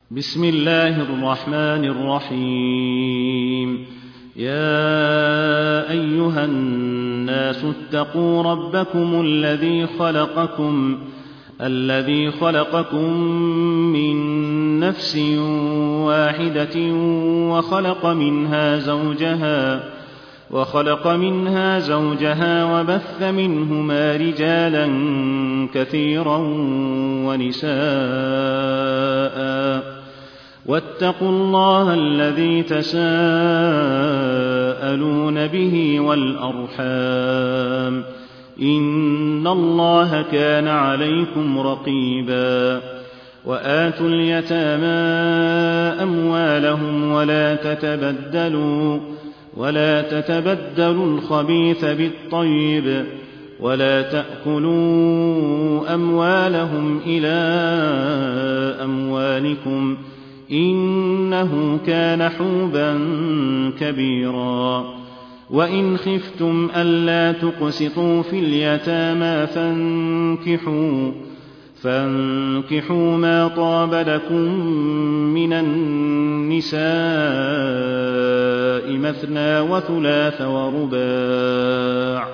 بسم الله الرحمن الرحيم. يا أيها الناس اتقوا ربكم الذي خلقكم من نفس واحدة وخلق منها زوجها وبث منهما رجالا كثيرا ونساء واتقوا الله الذي تساءلون به والأرحام إن الله كان عليكم رقيبا. وآتوا اليتامى أموالهم ولا تتبدلوا الخبيث بالطيب ولا تأكلوا أموالهم إلى أموالكم إنه كان حوبا كبيرا. وإن خفتم ألا تقسطوا في اليتامى فانكحوا ما طاب لكم من النساء مثنى وثلاث ورباع،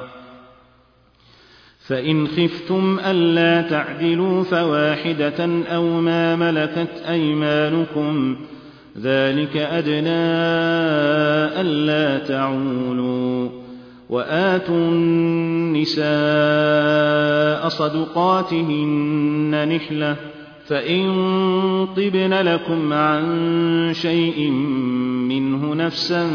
فإن خفتم ألا تعدلوا فواحدة أو ما ملكت أيمانكم ذلك أدنى ألا تعولوا. وآتوا النساء صدقاتهن نحلة فإن طبن لكم عن شيء منه نفسا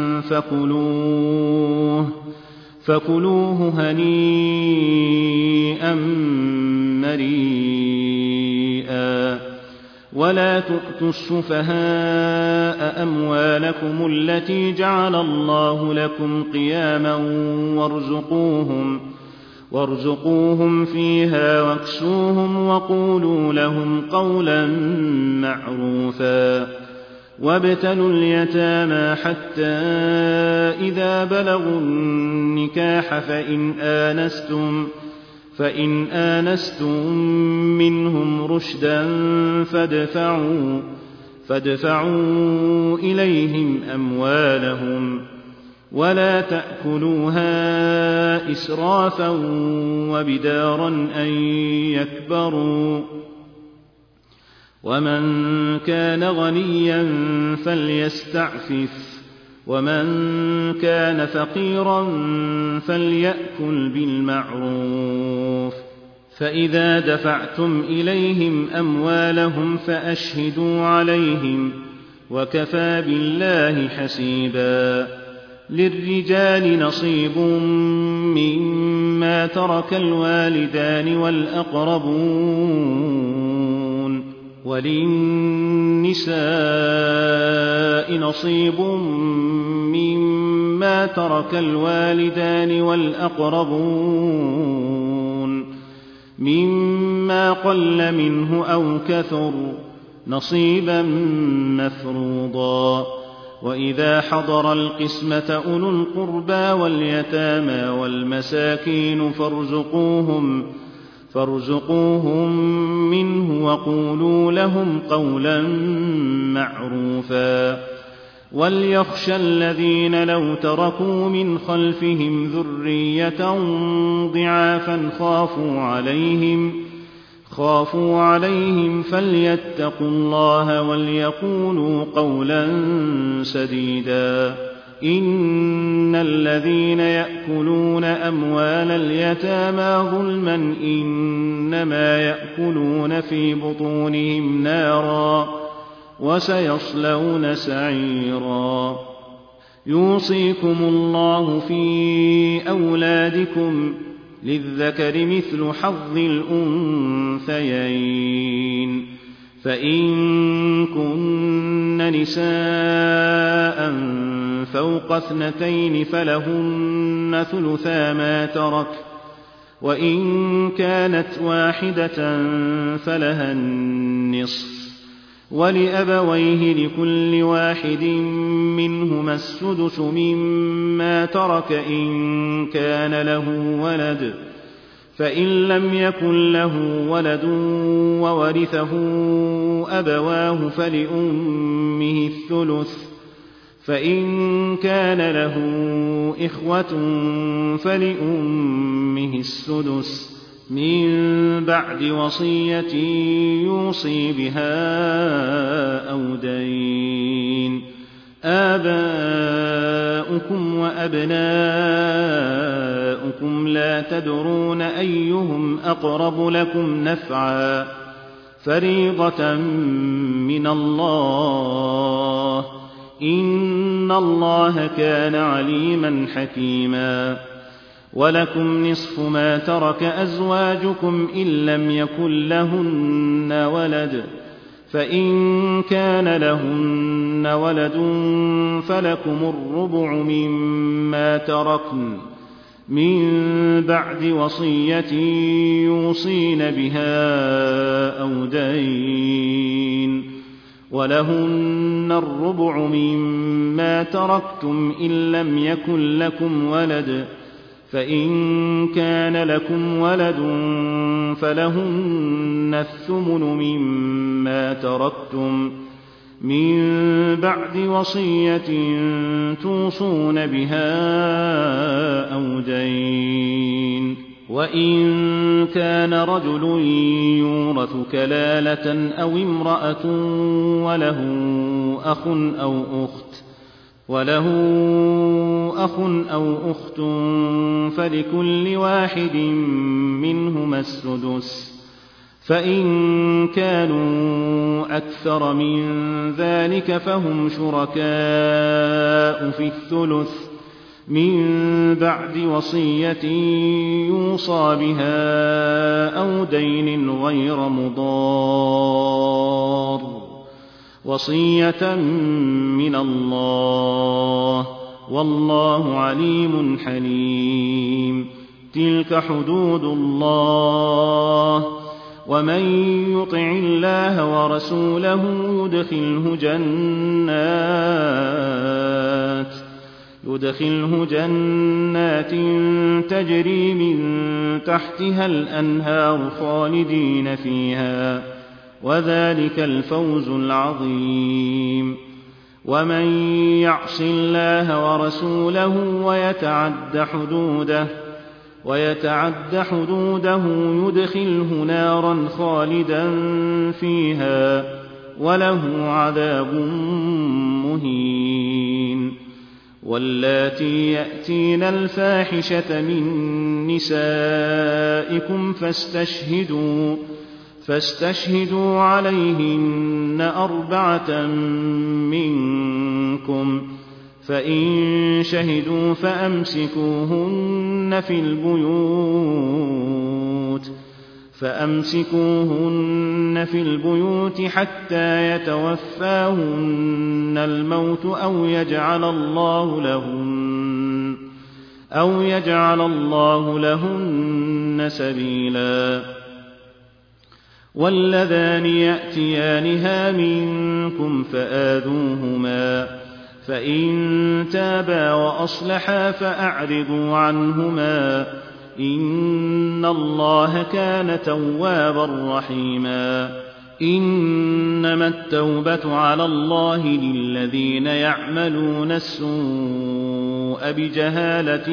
فكلوه هنيئا مريئا. ولا تؤتوا السفهاء أموالكم التي جعل الله لكم قياما وارزقوهم فيها واكسوهم وقولوا لهم قولا معروفا. وابتلوا اليتامى حتى إذا بلغوا النكاح فإن آنستم منهم رشدا فادفعوا إليهم أموالهم ولا تأكلوها إسرافا وبدارا أن يكبروا. ومن كان غنيا فليستعفف ومن كان فقيرا فليأكل بالمعروف. فإذا دفعتم إليهم أموالهم فأشهدوا عليهم وكفى بالله حسيبا. للرجال نصيب مما ترك الوالدان والأقربون وللنساء نصيب مما ترك الوالدان والأقربون مما قل منه أو كثر نصيبا مفروضا. وإذا حضر القسمة أولو القربى واليتامى والمساكين فارزقوهم منه وقولوا لهم قولا معروفا. وليخشى الذين لو تركوا من خلفهم ذرية ضعافا خافوا عليهم فليتقوا الله وليقولوا قولا سديدا. إن الذين يأكلون أموال اليتامى ظلما إنما يأكلون في بطونهم نارا وسيصلون سعيرا. يوصيكم الله في أولادكم للذكر مثل حظ الأنثيين. فإن كن نساء فوق 2 فلهن ثلثا ما ترك وإن كانت واحدة فلها النصف ولأبويه لكل واحد منهما السدس مما ترك إن كان له ولد فإن لم يكن له ولد وورثه أبواه فلأمه الثلث، فإن كان له إخوة فلأمه السدس من بعد وصية يوصي بها أو دين. آباؤكم وأبناؤكم لا تدرون أيهم أقرب لكم نفعا فريضة من الله، إن الله كان عليما حكيما. ولكم نصف ما ترك أزواجكم إن لم يكن لهن ولد، فإن كان لهن ولد فلكم الربع مما تركن من بعد وصية يوصين بها أو دين، ولهن الربع مما تركتم إن لم يكن لكم ولد، فإن كان لكم ولد فلهن الثمن مما تركتم من بعد وصية توصون بها أو دين. وإن كان رجل يورث كلالة أو امرأة وله أخ أو أخت فلكل واحد منهما السدس، فإن كانوا أكثر من ذلك فهم شركاء في الثلث من بعد وصية يوصى بها أو دين غير مضار، وصية من الله، والله عليم حليم. تلك حدود الله، ومن يطع الله ورسوله يدخله جنات تجري من تحتها الأنهار خالدين فيها، وذلك الفوز العظيم. ومن يعص الله ورسوله ويتعد حدوده يدخله نارا خالدا فيها وله عذاب مهين. واللاتي يأتين الفاحشة من نسائكم فاستشهدوا عليهن 4 منكم، فإن شهدوا فأمسكوهن في البيوت حتى يتوفاهن الموت أو يجعل الله لهن سبيلا. واللذان يأتيانها منكم فآذوهما، فإن تابا وأصلحا فأعرضوا عنهما، إن الله كان توابا رحيما. إنما التوبة على الله للذين يعملون السوء بجهالة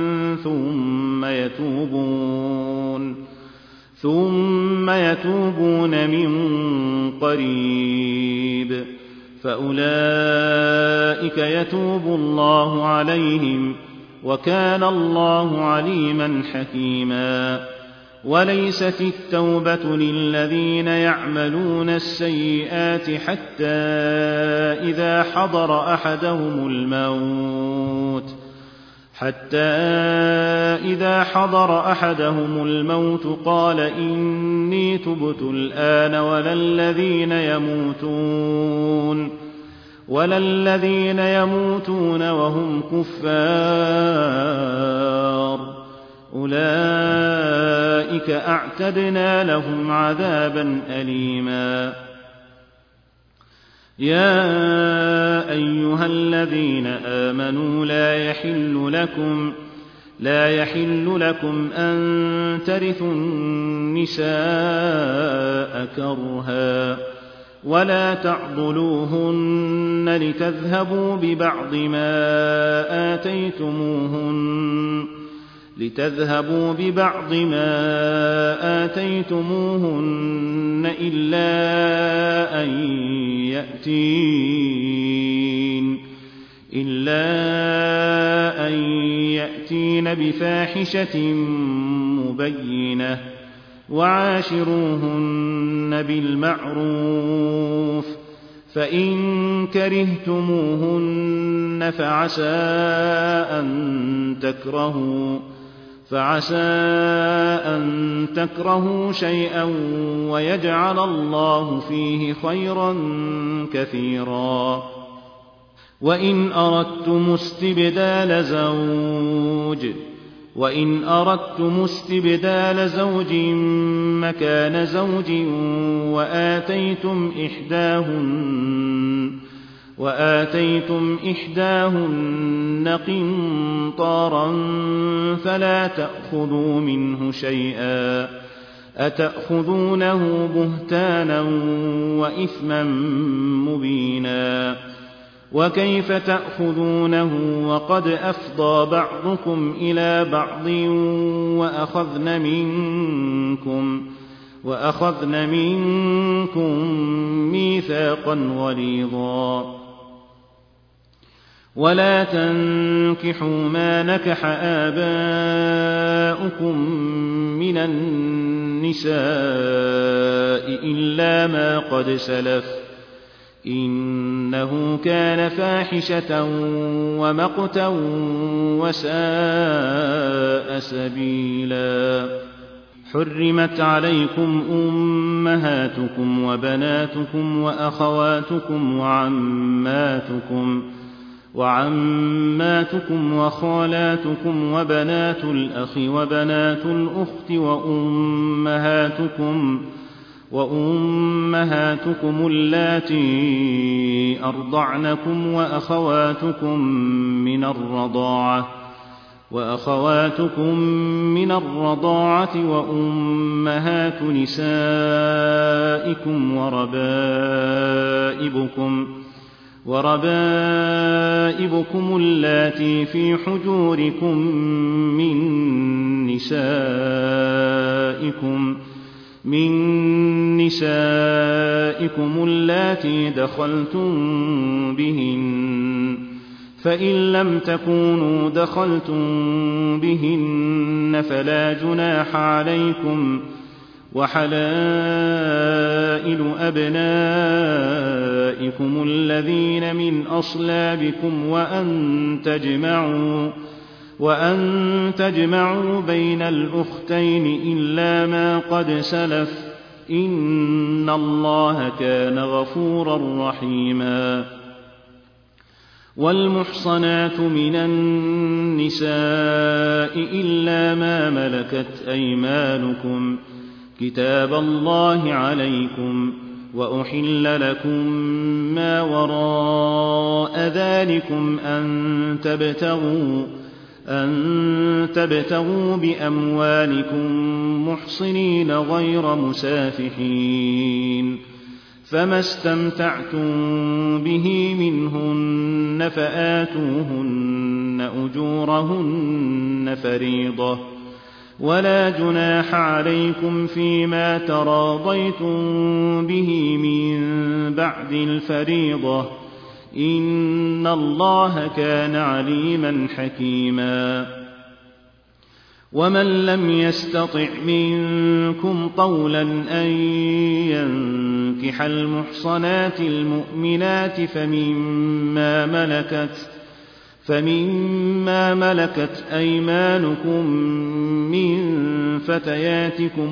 ثم يتوبون من قريب فأولئك يتوب الله عليهم، وكان الله عليما حكيما. وليست التوبة للذين يعملون السيئات حتى إذا حضر أحدهم الموت قال إني تبت الآن ولا الذين يموتون وهم كفار، أولئك أعتدنا لهم عذابا أليما. يا لا يحل لكم أن ترثوا النساء كرها ولا تعضلوهن لتذهبوا ببعض ما آتيتموهن إلا أن يأتين بفاحشة مبينة وعاشروهن بالمعروف فإن كرهتموهن فعسى أن تكرهوا شيئا ويجعل الله فيه خيرا كثيرا. وإن أردتم استبدال زوج مكان زوج وآتيتم إحداهن قنطارا فلا تأخذوا منه شيئا أتأخذونه بهتانا وإثما مبينا وكيف تأخذونه وقد أفضى بعضكم إلى بعض وأخذن منكم ميثاقا غليظا. ولا تنكحوا ما نكح آباؤكم من النساء إلا ما قد سلف إنه كان فاحشة ومقتا وساء سبيلا. حرمت عليكم أمهاتكم وبناتكم وأخواتكم وعماتكم وخالاتكم وبنات الأخ وبنات الأخت وأمهاتكم اللاتي أرضعنكم وأخواتكم من الرضاعة وأمهات نسائكم وربائبكم اللاتي في حجوركم من نسائكم اللاتي دخلتم بهن فإن لم تكونوا دخلتم بهن فلا جناح عليكم وحلائل أبنائكم الذين من أصلابكم وأن تجمعوا بين الأختين إلا ما قد سلف إن الله كان غفورا رحيما. والمحصنات من النساء إلا ما ملكت أيمانكم كتاب الله عليكم وأحل لكم ما وراء ذلكم أن تبتغوا بأموالكم محصنين غير مسافحين فما استمتعتم به منهن فآتوهن أجورهن فريضة ولا جناح عليكم فيما تراضيتم به من بعد الفريضة إن الله كان عليما حكيما. ومن لم يستطع منكم طولا أن ينكح المحصنات المؤمنات فمما ملكت أيمانكم من فتياتكم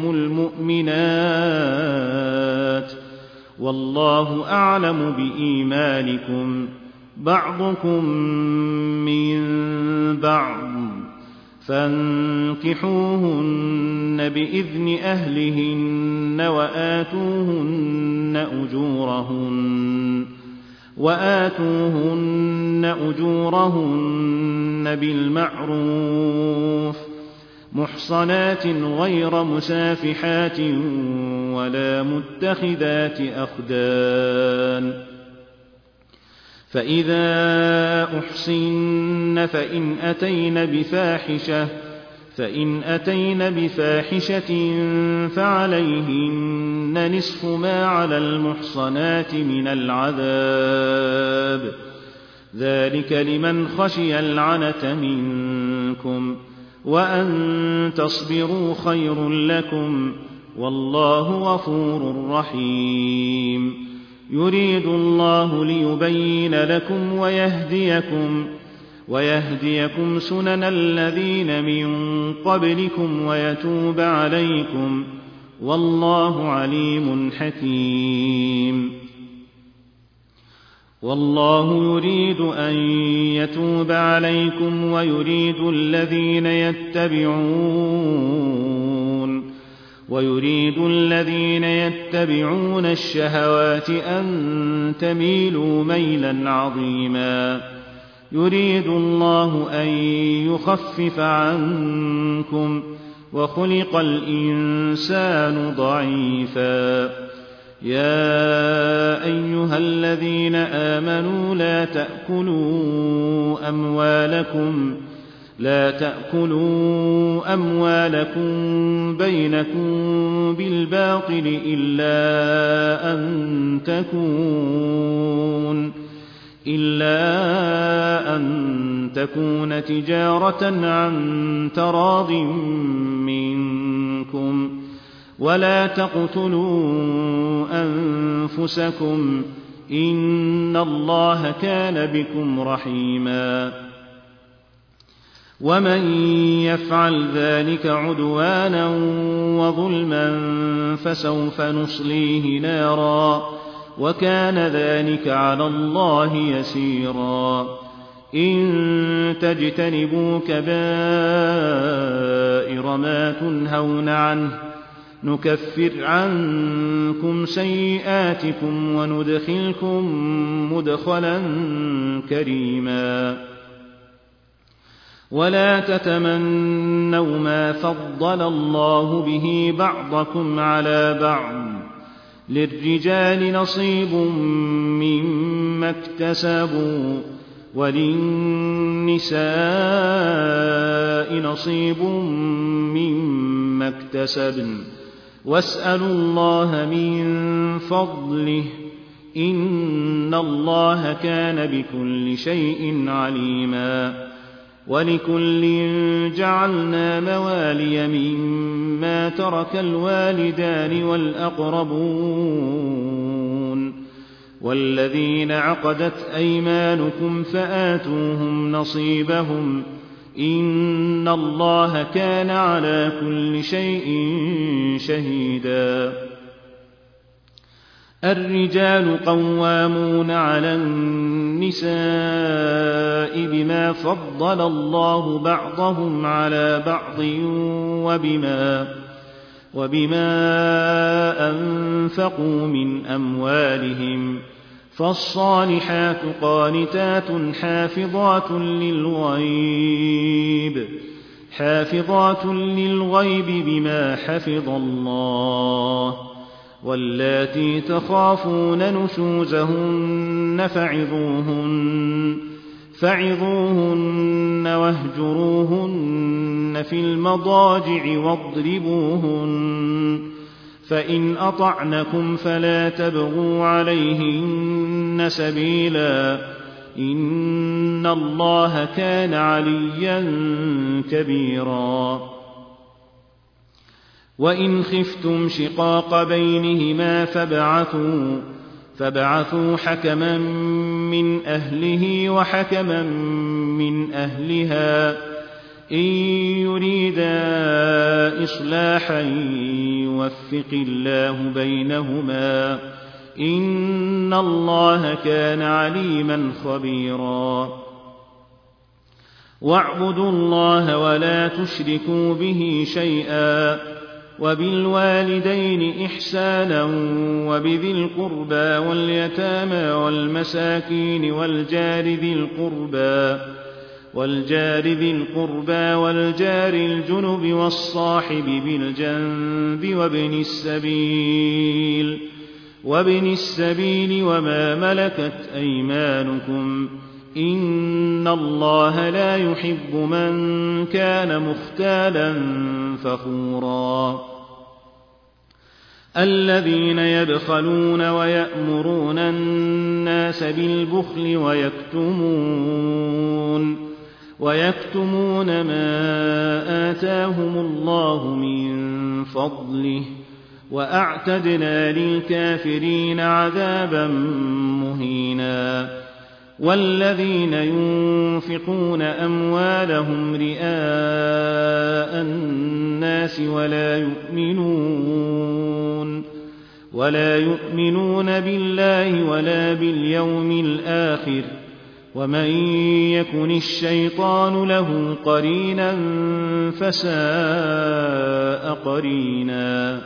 المؤمنات والله أعلم بإيمانكم بعضكم من بعض فانكحوهن بإذن أهلهن وآتوهن أجورهن بالمعروف محصنات غير مسافحات ولا متخذات أخدان فإذا أحصن فإن أتين بفاحشة فعليهن نصف ما على المحصنات من العذاب ذلك لمن خشي العنة منكم وأن تصبروا خير لكم والله غفور رحيم يريد الله ليبين لكم ويهديكم سنن الذين من قبلكم ويتوب عليكم والله عليم حكيم والله يريد أن يتوب عليكم ويريد الذين يتبعون الشهوات أن تميلوا ميلا عظيما يريد الله أن يخفف عنكم وخلق الإنسان ضعيفا يا أيها الذين آمنوا لا تأكلوا أموالكم بينكم بالباطل إلا أن تكون تجارة عن تراض منكم ولا تقتلوا أنفسكم إن الله كان بكم رحيما ومن يفعل ذلك عدوانا وظلما فسوف نصليه نارا وكان ذلك على الله يسيرا إن تجتنبوا كبائر ما تنهون عنه نكفر عنكم سيئاتكم وندخلكم مدخلا كريما ولا تتمنوا ما فضل الله به بعضكم على بعض للرجال نصيب مما اكتسبوا وللنساء نصيب مما اكتسبن واسألوا الله من فضله إن الله كان بكل شيء عليما ولكل جعلنا موالي مما ترك الوالدان والأقربون والذين عقدت أيمانكم فآتوهم نصيبهم إن الله كان على كل شيء شهيدا الرجال قوامون على النساء بما فضل الله بعضهم على بعض وبما أنفقوا من أموالهم فالصالحات قانتات حافظات للغيب بما حفظ الله واللاتي تخافون نشوزهن فعظوهن واهجروهن في المضاجع واضربوهن فإن أطعنكم فلا تبغوا عليهن سبيلا إن الله كان عليا كبيرا وإن خفتم شقاق بينهما فابعثوا حكما من أهله وحكما من أهلها إن يريدا إصلاحا يوفق الله بينهما إن الله كان عليما خبيرا واعبدوا الله ولا تشركوا به شيئا وبالوالدين إحسانا وبذي القربى واليتامى والمساكين والجار ذي القربى والجار ذي القربى والجار الجنب والصاحب بالجنب وابن السبيل وما ملكت أيمانكم إن الله لا يحب من كان مختالا فخورا الذين يبخلون ويأمرون الناس بالبخل ويكتمون ما آتاهم الله من فضله وأعتدنا للكافرين عذابا مهينا والذين ينفقون أموالهم رئاء الناس ولا يؤمنون بالله ولا باليوم الآخر ومن يكن الشيطان له قرينا فساء قرينا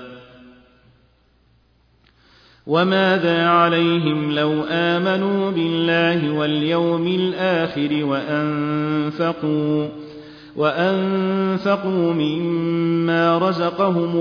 وماذا عليهم لو آمنوا بالله واليوم الآخر وأنفقوا مما رزقهم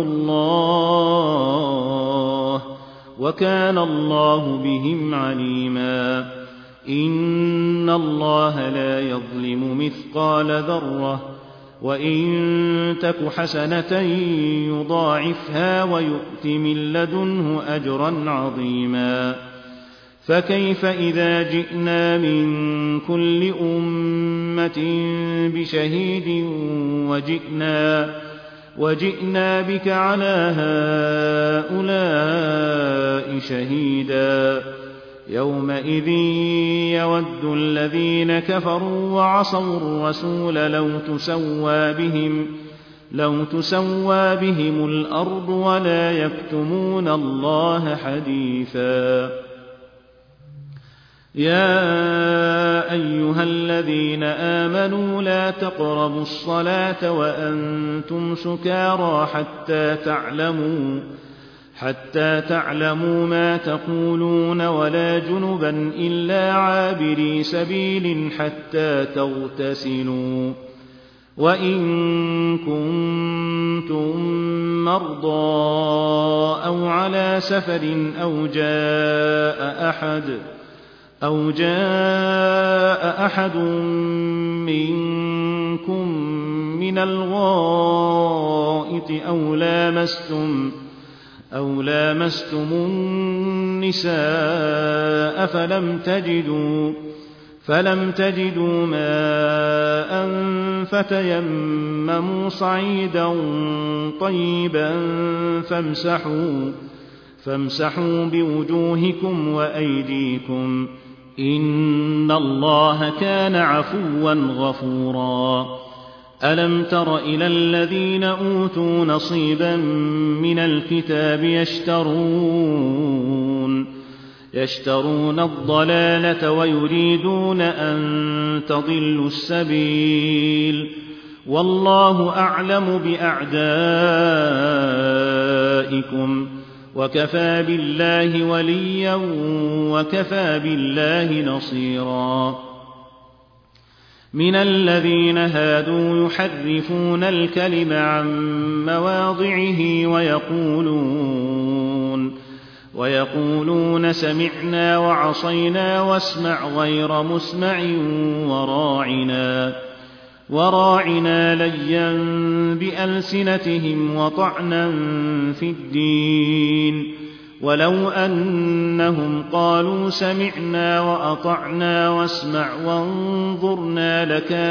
الله وكان الله بهم عليما إن الله لا يظلم مثقال ذرة وإن تك حسنة يضاعفها ويؤت من لدنه أجرا عظيما فكيف إذا جئنا من كل أمة بشهيد وجئنا بك على هؤلاء شهيدا يومئذ يود الذين كفروا وعصوا الرسول لو تسوى بهم الأرض ولا يكتمون الله حديثا يا أيها الذين آمنوا لا تقربوا الصلاة وأنتم سكارى حتى تعلموا ما تقولون ولا جنبا إلا عابري سبيل حتى تغتسلوا وإن كنتم مرضى أو على سفر أو جاء أحد منكم من الغائط أو لامستم النساء فلم تجدوا ماء فتيمموا صعيدا طيبا فامسحوا بوجوهكم وأيديكم إن الله كان عفوا غفورا ألم تر إلى الذين أوتوا نصيبا من الكتاب يشترون الضلالة ويريدون أن تضلوا السبيل والله أعلم بأعدائكم وكفى بالله وليا وكفى بالله نصيرا من الذين هادوا يحرفون الكلم عن مواضعه ويقولون سمعنا وعصينا واسمع غير مسمع وراعنا ليا بألسنتهم وطعنا في الدين ولو أنهم قالوا سمعنا وأطعنا واسمع وانظرنا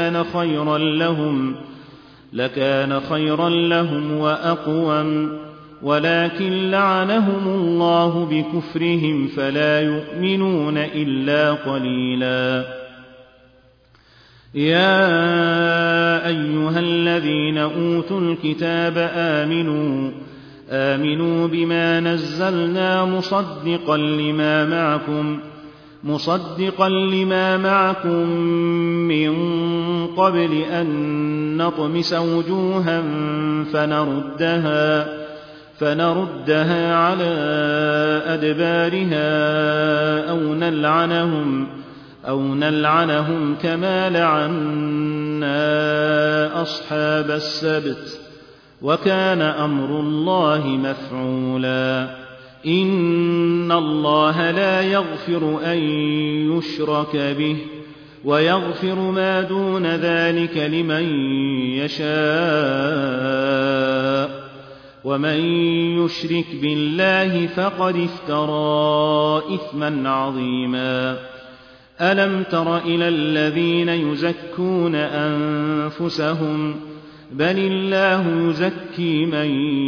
لكان خيرا لهم وأقوم ولكن لعنهم الله بكفرهم فلا يؤمنون إلا قليلا يا أيها الذين أوتوا الكتاب آمنوا بما نزلنا مصدقا لما معكم من قبل أن نطمس وجوها فنردها على أدبارها أو نلعنهم كما لعنا أصحاب السبت وكان أمر الله مفعولا إن الله لا يغفر أن يشرك به ويغفر ما دون ذلك لمن يشاء ومن يشرك بالله فقد افترى إثما عظيما ألم تر إلى الذين يزكون أنفسهم بل الله يزكي من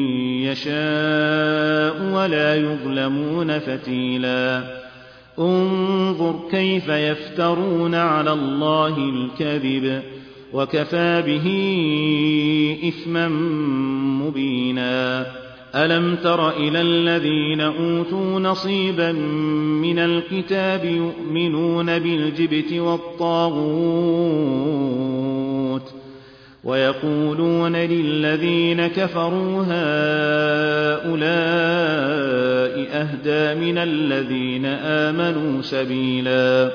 يشاء ولا يظلمون فتيلا انظر كيف يفترون على الله الكذب وكفى به إثما مبينا ألم تر إلى الذين أوتوا نصيبا من الكتاب يؤمنون بالجبت والطاغوت ويقولون للذين كفروا هؤلاء أهدى من الذين آمنوا سبيلا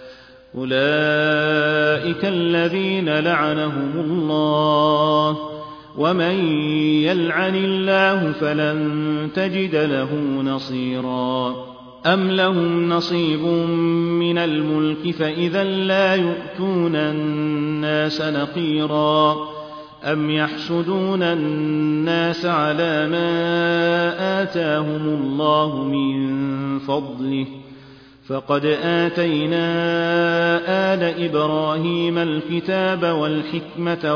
أولئك الذين لعنهم الله ومن يلعن الله فلن تجد له نصيرا أم لهم نصيب من الملك فإذا لا يؤتون الناس نقيرا أم يحسدون الناس على ما آتاهم الله من فضله فقد آتينا آل إبراهيم الكتاب والحكمة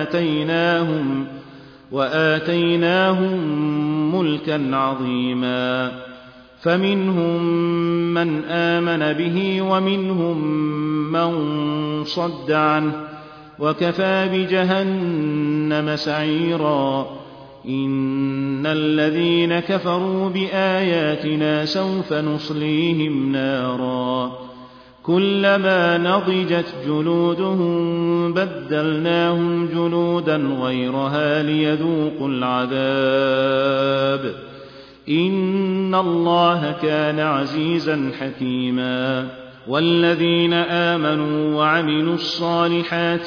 وآتيناهم ملكا عظيما فمنهم من آمن به ومنهم من صد عنه وكفى بجهنم سعيرا إن الذين كفروا بآياتنا سوف نصليهم نارا كلما نضجت جلودهم بدلناهم جلودا غيرها ليذوقوا العذاب إن الله كان عزيزا حكيما والذين آمنوا وعملوا الصالحات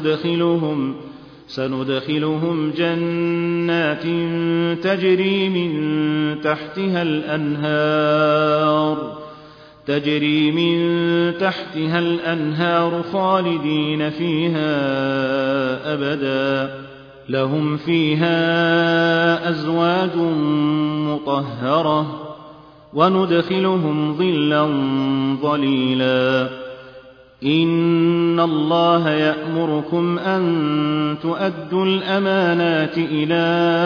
سندخلهم جنات تجري من تحتها الأنهار خالدين فيها أبدا لهم فيها أزواج مطهرة وندخلهم ظلا ظليلا إن الله يأمركم أن تؤدوا الأمانات إلى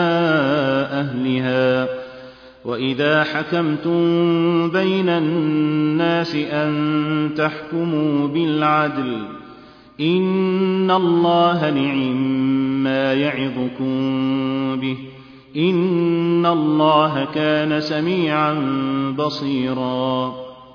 أهلها وإذا حكمتم بين الناس أن تحكموا بالعدل إن الله نعم يعظكم به إن الله كان سميعا بصيرا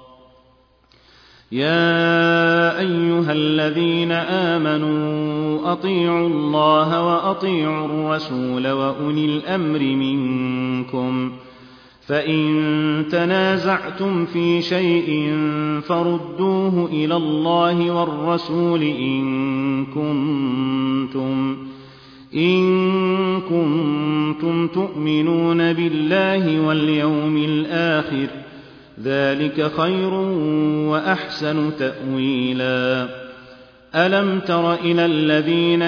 يا أيها الذين آمنوا أطيعوا الله وأطيعوا الرسول وأولي الأمر منكم فإن تنازعتم في شيء فردوه إلى الله والرسول إن كنتم تؤمنون بالله واليوم الآخر ذلك خير وأحسن تأويلا ألم تر إلى الذين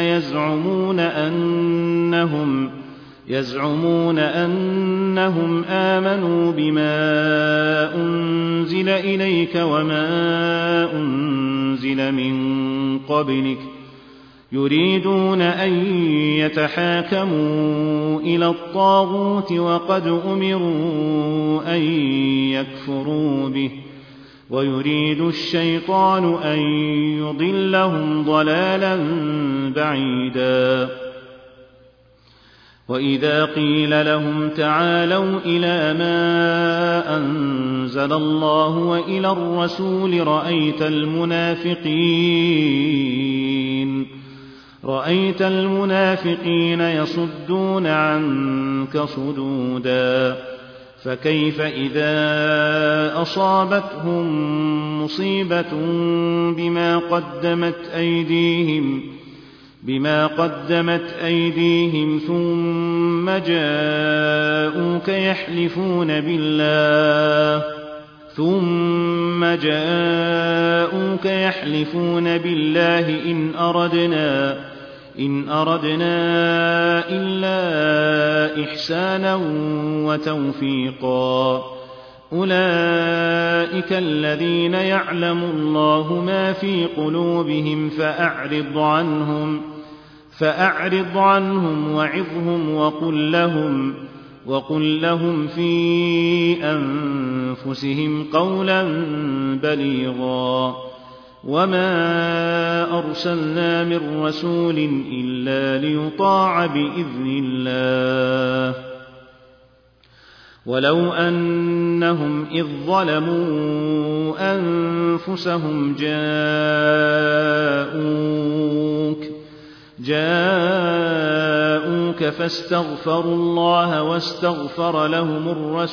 يزعمون أنهم آمنوا بما أنزل إليك وما أنزل من قبلك يريدون أن يتحاكموا إلى الطاغوت وقد أمروا أن يكفروا به ويريد الشيطان أن يضلهم ضلالا بعيدا وإذا قيل لهم تعالوا إلى ما أنزل الله وإلى الرسول رأيت المنافقين يصدون عنك صدودا فكيف إذا أصابتهم مصيبة بما قدمت أيديهم ثم جاءوك يحلفون بالله إن أردنا إلا إحسانا وتوفيقا أولئك الذين يعلم الله ما في قلوبهم فأعرض عنهم وعظهم وقل لهم في أنفسهم قولا بليغا وما أرسلنا من رسول إلا ليطاع بإذن الله ولو أنهم إذ ظلموا أنفسهم جاءوك فاستغفروا الله واستغفر لهم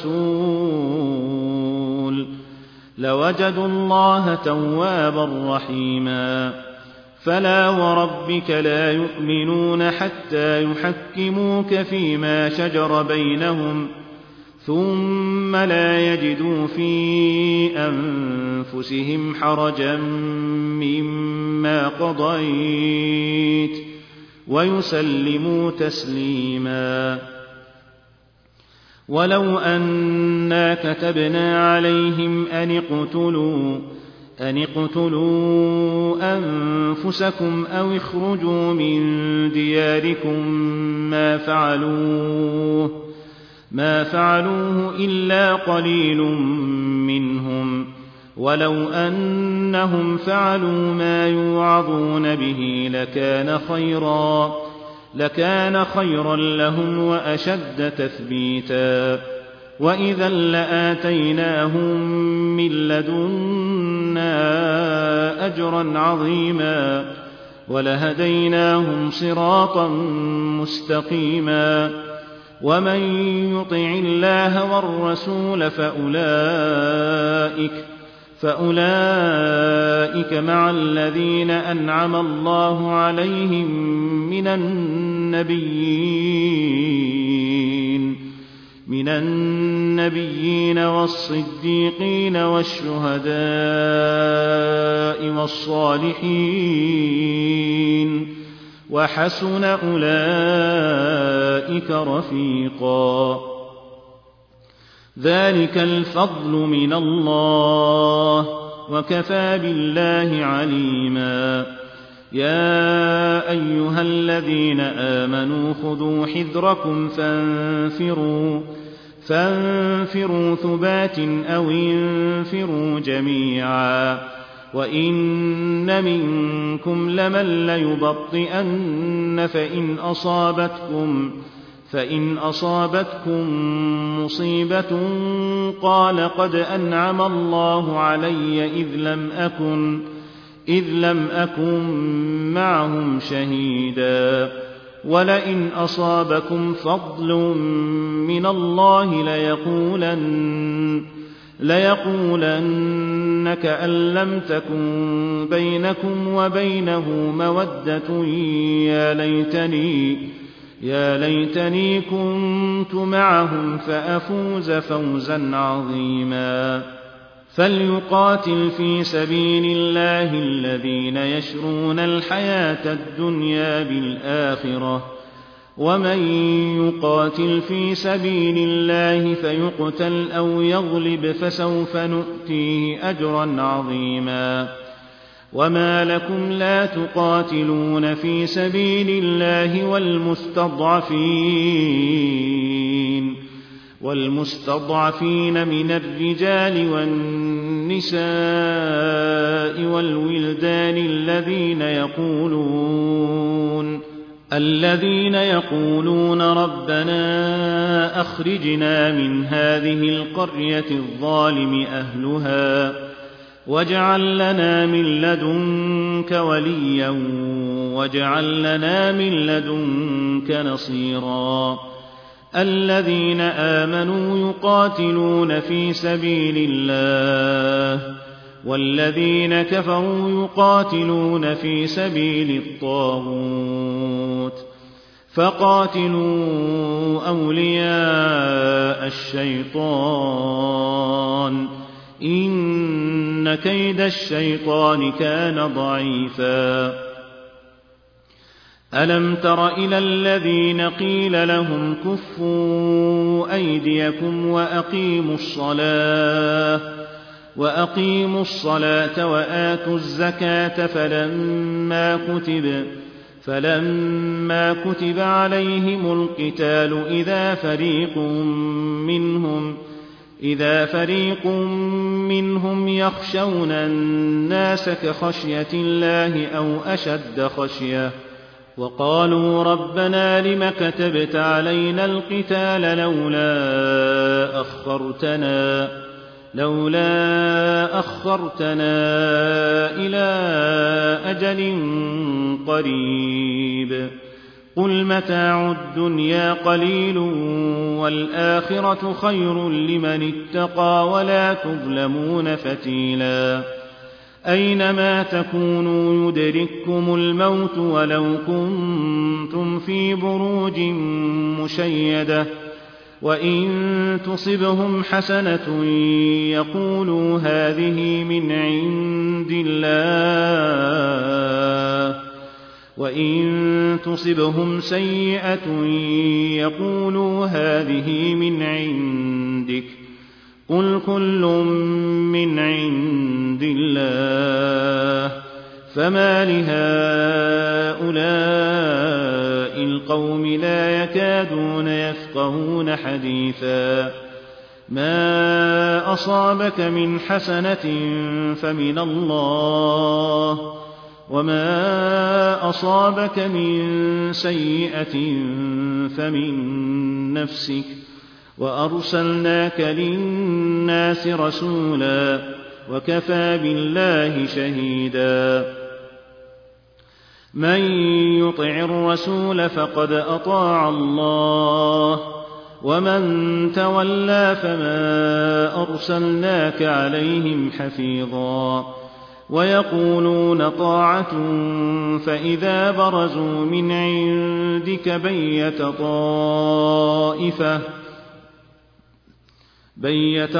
الرسول لوجدوا الله توابا رحيما فلا وربك لا يؤمنون حتى يحكموك فيما شجر بينهم ثم لا يجدوا في أنفسهم حرجا مما قضيت ويسلموا تسليما ولو أنا كتبنا عليهم أن اقتلوا أنفسكم أو اخرجوا من دياركم ما فعلوه إلا قليل منهم ولو أنهم فعلوا ما يوعظون به لكان خيرا لهم وأشد تثبيتا وإذا لآتيناهم من لدنا أجرا عظيما ولهديناهم صراطا مستقيما ومن يطع الله والرسول فأولئك مع الذين أنعم الله عليهم من النبيين والصديقين والشهداء والصالحين وحسن أولئك رفيقا ذلك الفضل من الله وكفى بالله عليما يا أيها الذين آمنوا خذوا حذركم فانفروا ثبات أو انفروا جميعا وإن منكم لمن ليبطئن فإن أصابتكم مصيبة قال قد أنعم الله علي إذ لم أكن معهم شهيدا ولئن أصابكم فضل من الله ليقولن كأن لم تكن بينكم وبينه مودة يا ليتني كنت معهم فأفوز فوزا عظيما فليقاتل في سبيل الله الذين يشرون الحياة الدنيا بالآخرة ومن يقاتل في سبيل الله فيقتل أو يغلب فسوف نؤتيه أجرا عظيما وما لكم لا تقاتلون في سبيل الله والمستضعفين من الرجال والنساء والولدان الذين يقولون ربنا أخرجنا من هذه القرية الظالم أهلها واجعل لنا من لدنك وليا واجعل لنا من لدنك نصيرا الذين آمنوا يقاتلون في سبيل الله والذين كفروا يقاتلون في سبيل الطاغوت فقاتلوا أولياء الشيطان إن كيد الشيطان كان ضعيفا ألم تر إلى الذين قيل لهم كفوا أيديكم وأقيموا الصلاة وآتوا الزكاة فلما كتب عليهم القتال إذا فريق منهم يخشون الناس كخشية الله أو أشد خشية وقالوا ربنا لم كتبت علينا القتال لولا أخرتنا إلى أجل قريب قل متاع الدنيا قليل والآخرة خير لمن اتقى ولا تظلمون فتيلا أينما تكونوا يدرككم الموت ولو كنتم في بروج مشيدة وإن تصبهم حسنة يقولوا هذه من عند الله وإن تصبهم سيئة يقولوا هذه من عندك قل كل من عند الله فما لهؤلاء القوم لا يكادون يفقهون حديثا ما أصابك من حسنة فمن الله وما أصابك من سيئة فمن نفسك وأرسلناك للناس رسولا وكفى بالله شهيدا من يطع الرسول فقد أطاع الله ومن تولى فما أرسلناك عليهم حفيظا ويقولون طاعة فإذا برزوا من عندك بيت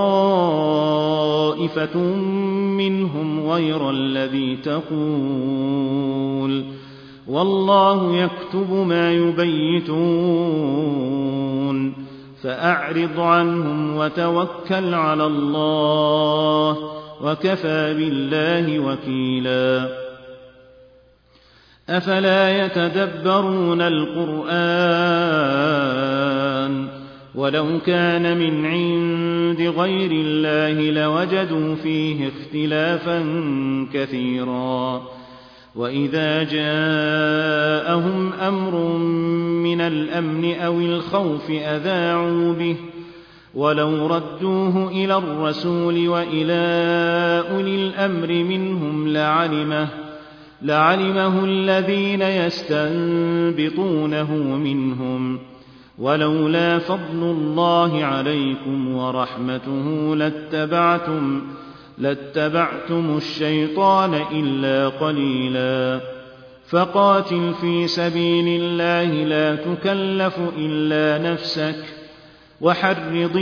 طائفة منهم غير الذي تقول والله يكتب ما يبيتون فأعرض عنهم وتوكل على الله وكفى بالله وكيلا أفلا يتدبرون القرآن ولو كان من عند غير الله لوجدوا فيه اختلافا كثيرا وإذا جاءهم أمر من الأمن أو الخوف أذاعوا به ولو ردوه إلى الرسول وإلى أولي الأمر منهم لعلمه الذين يستنبطونه منهم ولولا فضل الله عليكم ورحمته لاتبعتم الشيطان إلا قليلا فقاتل في سبيل الله لا تكلف إلا نفسك وحرض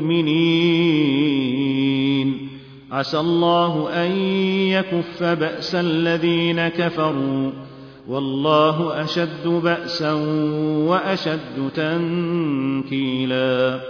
المؤمنين عسى الله أن يكف بأس الذين كفروا والله أشد بأسا وأشد تنكيلا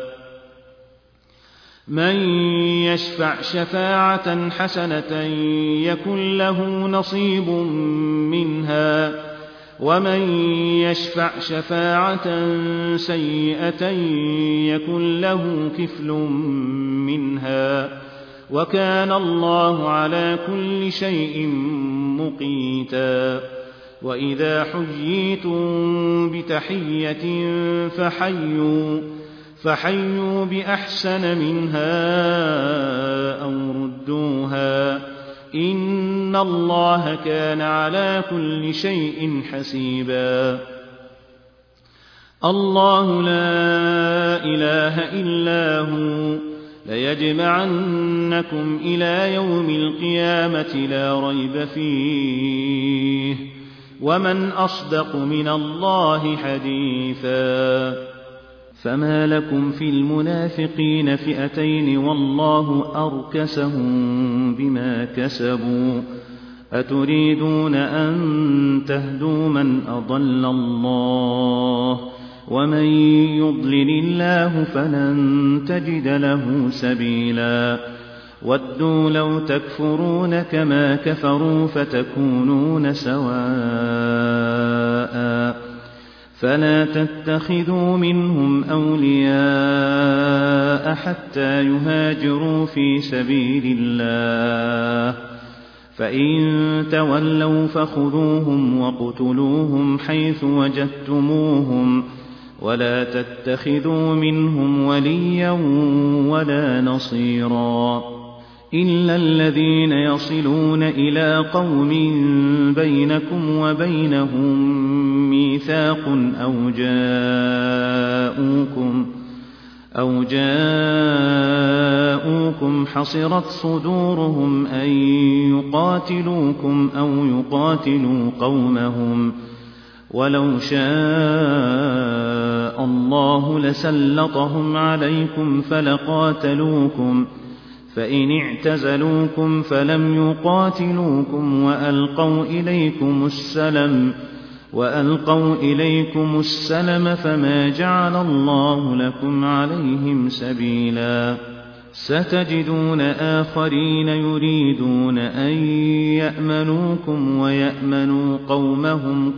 من يشفع شفاعة حسنة يكن له نصيب منها ومن يشفع شفاعة سيئة يكن له كفل منها وكان الله على كل شيء مقيتا وإذا حييتم بتحية فحيوا بأحسن منها أو ردوها إن الله كان على كل شيء حسيبا الله لا إله إلا هو ليجمعنكم إلى يوم القيامة لا ريب فيه ومن أصدق من الله حديثا فما لكم في المنافقين فئتين والله أركسهم بما كسبوا أتريدون أن تهدوا من أضل الله ومن يضلل الله فلن تجد له سبيلا ودوا لو تكفرون كما كفروا فتكونون سواء فلا تتخذوا منهم أولياء حتى يهاجروا في سبيل الله فإن تولوا فخذوهم واقتلوهم حيث وجدتموهم ولا تتخذوا منهم وليا ولا نصيرا إلا الذين يصلون إلى قوم بينكم وبينهم ميثاق أو جاءوكم حصرت صدورهم أن يقاتلوكم أو يقاتلوا قومهم ولو شاء الله لسلطهم عليكم فلقاتلوكم فإن اعتزلوكم فلم يقاتلوكم وألقوا إليكم السلم فما جعل الله لكم عليهم سبيلا ستجدون آخرين يريدون أن يأمنوكم ويأمنوا قومهم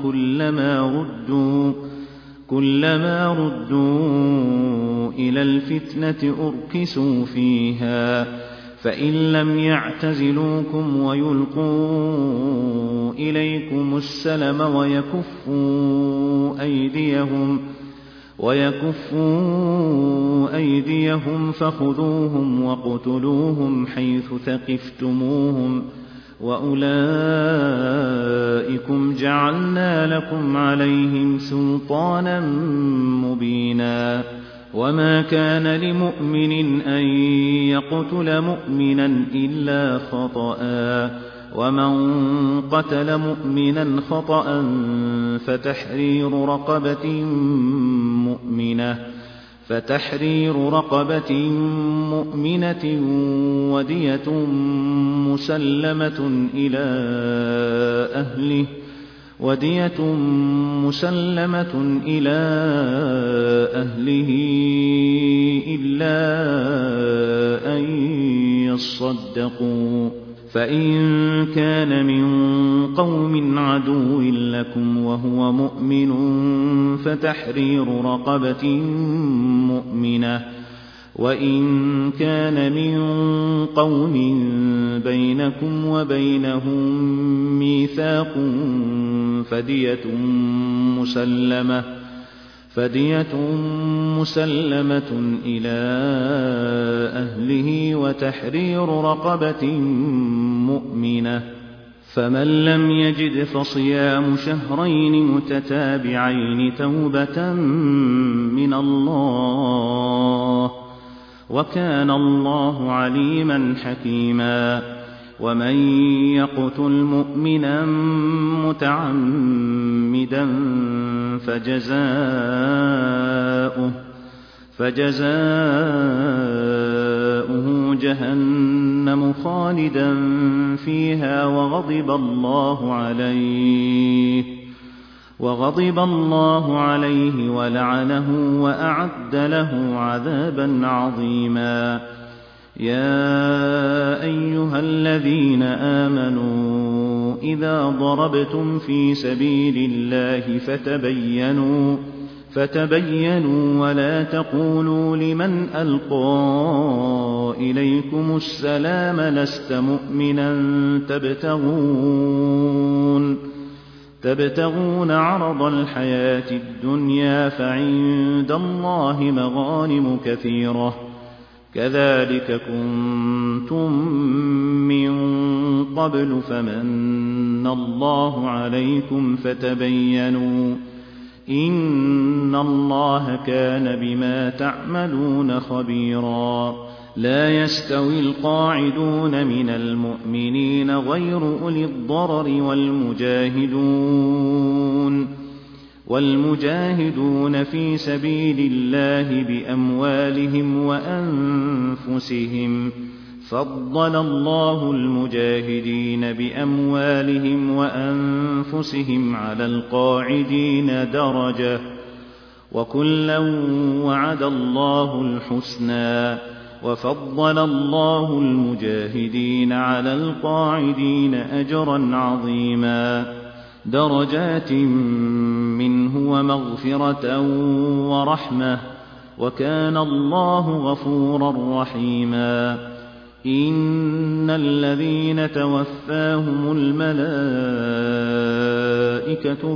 كلما ردوا إلى الفتنة أركسوا فيها فإن لم يعتزلوكم ويلقوا إليكم السلم ويكفوا أيديهم فخذوهم واقتلوهم حيث ثقفتموهم وأولئكم جعلنا لكم عليهم سلطانا مبينا وما كان لمؤمن أن يقتل مؤمنا إلا خطأ ومن قتل مؤمنا خطأ فتحرير رقبة مؤمنة ودية مسلمة إلى أهله إلا أن يصدقوا فإن كان من قوم عدو لكم وهو مؤمن فتحرير رقبة مؤمنة وإن كان من قوم بينكم وبينهم ميثاق فدية مسلمة إلى أهله وتحرير رقبة مؤمنة فمن لم يجد فصيام شهرين متتابعين توبة من الله وكان الله عليما حكيما ومن يقتل مؤمنا متعمدا فجزاؤه جهنم خالدا فيها وغضب الله عليه ولعنه وأعد له عذابا عظيما يا أيها الذين آمنوا إذا ضربتم في سبيل الله فتبينوا ولا تقولوا لمن ألقى إليكم السلام لست مؤمنا تبتغون عرض الحياة الدنيا فعند الله مغانم كثيرة كذلك كنتم من قبل فمن الله عليكم فتبينوا إن الله كان بما تعملون خبيرا. لا يستوي القاعدون من المؤمنين غير أولي الضرر والمجاهدون في سبيل الله بأموالهم وأنفسهم. فضل الله المجاهدين بأموالهم وأنفسهم على القاعدين درجة، وكلا وعد الله الحسنى. وفضل الله المجاهدين على القاعدين أجرا عظيما، درجات منه ومغفرة ورحمة، وكان الله غفورا رحيما. إن الذين توفاهم الملائكة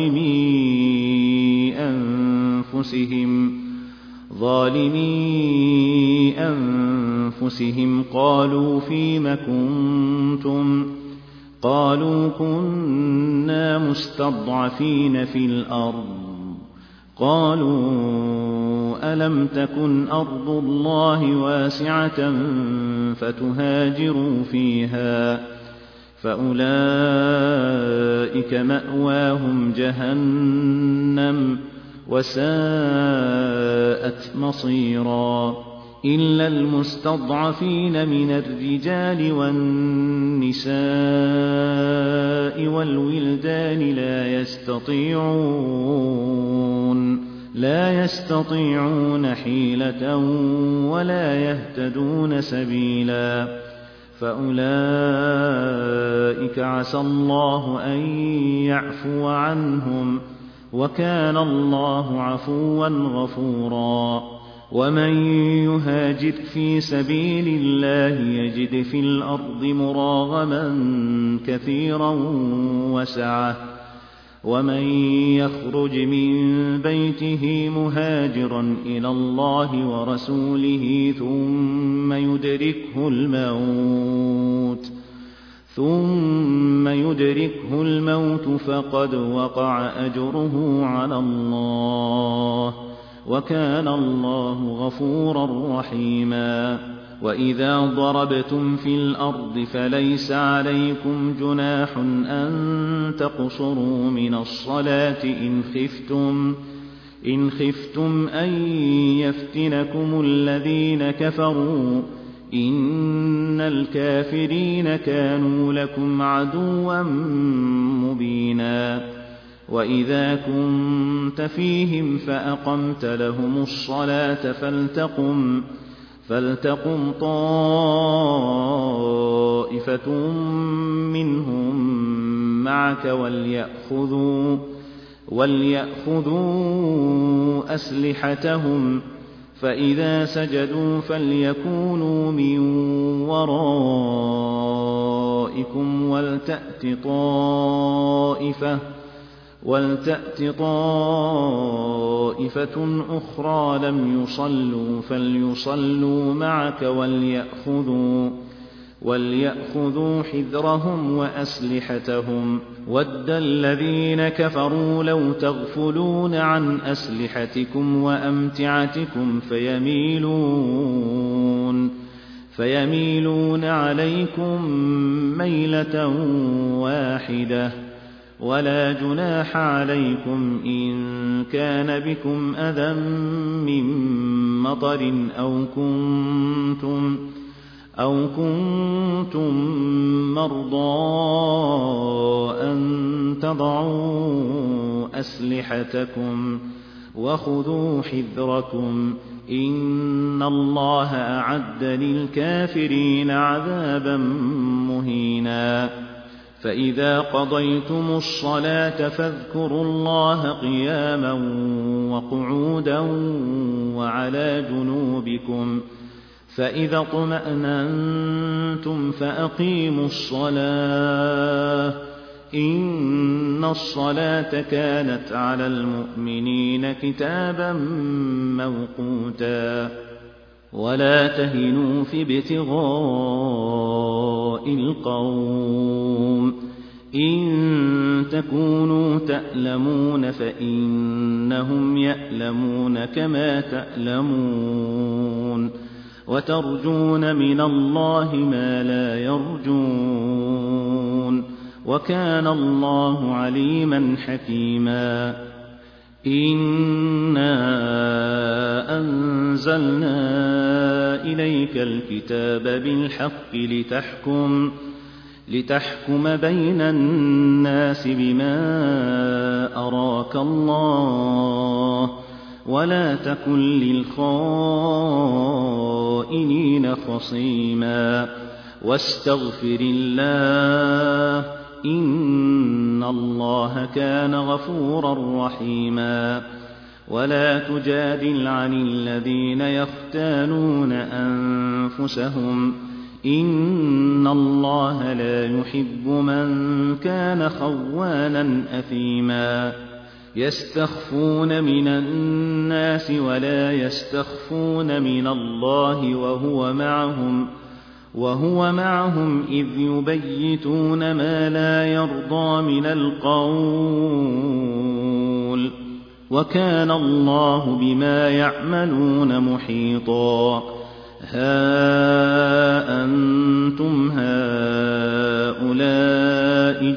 ظالمي أنفسهم قالوا فيم كنتم؟ قالوا كنا مستضعفين في الأرض. قالوا ألم تكن أرض الله واسعة فتهاجروا فيها؟ فأولئك مأواهم جهنم وساءت مصيرا. إلا المستضعفين من الرجال والنساء والولدان لا يستطيعون حيلة ولا يهتدون سبيلا، فأولئك عسى الله أن يعفو عنهم، وكان الله عفوا غفورا. ومن يهاجر في سبيل الله يجد في الأرض مراغما كثيرا وسعة، ومن يخرج من بيته مهاجرا إلى الله ورسوله ثم يدركه الموت فقد وقع أجره على الله، وكان الله غفورا رحيما. وإذا ضربتم في الأرض فليس عليكم جناح أن تقصروا من الصلاة إن خفتم أن يفتنكم الذين كفروا، إن الكافرين كانوا لكم عدوا مبينا. وإذا كنت فيهم فأقمت لهم الصلاة فلتقم طائفة منهم معك وليأخذوا أسلحتهم، فإذا سجدوا فليكونوا من ورائكم ولتأت طائفة أخرى لم يصلوا فليصلوا معك وليأخذوا حذرهم وأسلحتهم. وَدَّ الذين كفروا لو تغفلون عن أسلحتكم وأمتعتكم فيميلون عليكم ميلة واحدة. ولا جناح عليكم إن كان بكم أذى من مطر أو كنتم مرضى أن تضعوا أسلحتكم وخذوا حذركم، إن الله أعد للكافرين عذابا مهينا. فإذا قضيتم الصلاة فاذكروا الله قياما وقعودا وعلى جنوبكم، فإذا اطمأننتم فأقيموا الصلاة، إن الصلاة كانت على المؤمنين كتابا موقوتا. ولا تهنوا في ابتغاء القوم إن تكونوا تألمون فإنهم يألمون كما تألمون وترجون من الله ما لا يرجون وكان الله عليما حكيما إنا أنزلنا إليك الكتاب بالحق لتحكم بين الناس بما أراك الله ولا تكن للخائنين خصيما واستغفر الله إن الله كان غفورا رحيما ولا تجادل عن الذين يختانون أنفسهم إن الله لا يحب من كان خوانا أثيما يستخفون من الناس ولا يستخفون من الله وهو معهم إذ يبيتون ما لا يرضى من القول وكان الله بما يعملون محيطا ها أنتم هؤلاء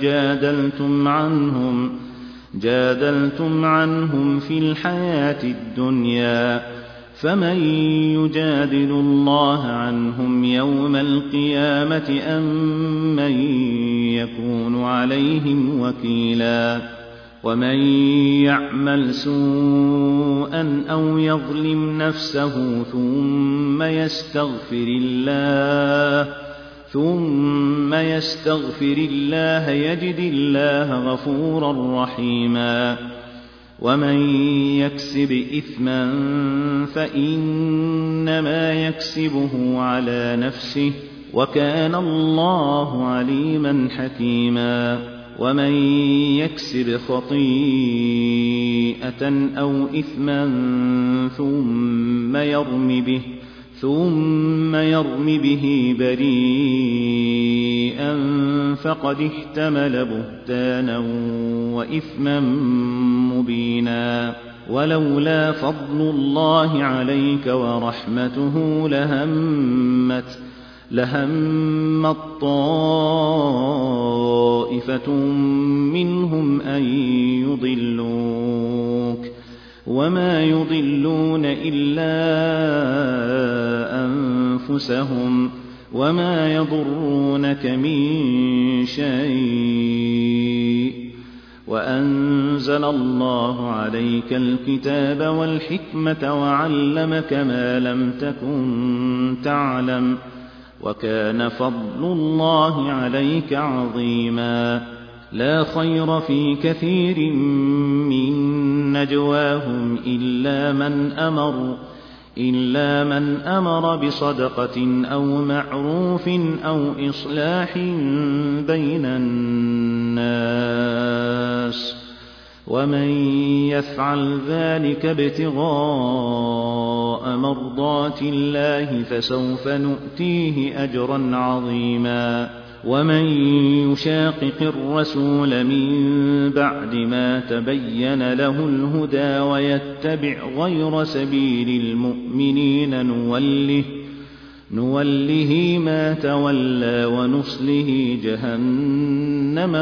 جادلتم عنهم في الحياة الدنيا فمن يجادل الله عنهم يوم القيامة أم من يكون عليهم وكيلا ومن يعمل سوءا أو يظلم نفسه ثم يستغفر الله يجد الله غفورا رحيما ومن يكسب إثما فإنما يكسبه على نفسه وكان الله عليما حكيما ومن يكسب خطيئة أو إثما ثم يرم به بريئا فقد احتمل بهتانا وإثما مبينا ولولا فضل الله عليك ورحمته لهمت طائفة منهم أن يضلوك وما يضلون إلا أنفسهم وما يضرونك من شيء وأنزل الله عليك الكتاب والحكمة وعلمك ما لم تكن تعلم وكان فضل الله عليك عظيما لا خير في كثير من نجواهم إلا من أمر بصدقة أو معروف أو إصلاح بين الناس ومن يفعل ذلك ابتغاء مرضات الله فسوف نؤتيه أجرا عظيما ومن يشاقق الرسول من بعد ما تبين له الهدى ويتبع غير سبيل المؤمنين نوله ما تولى ونصله جهنم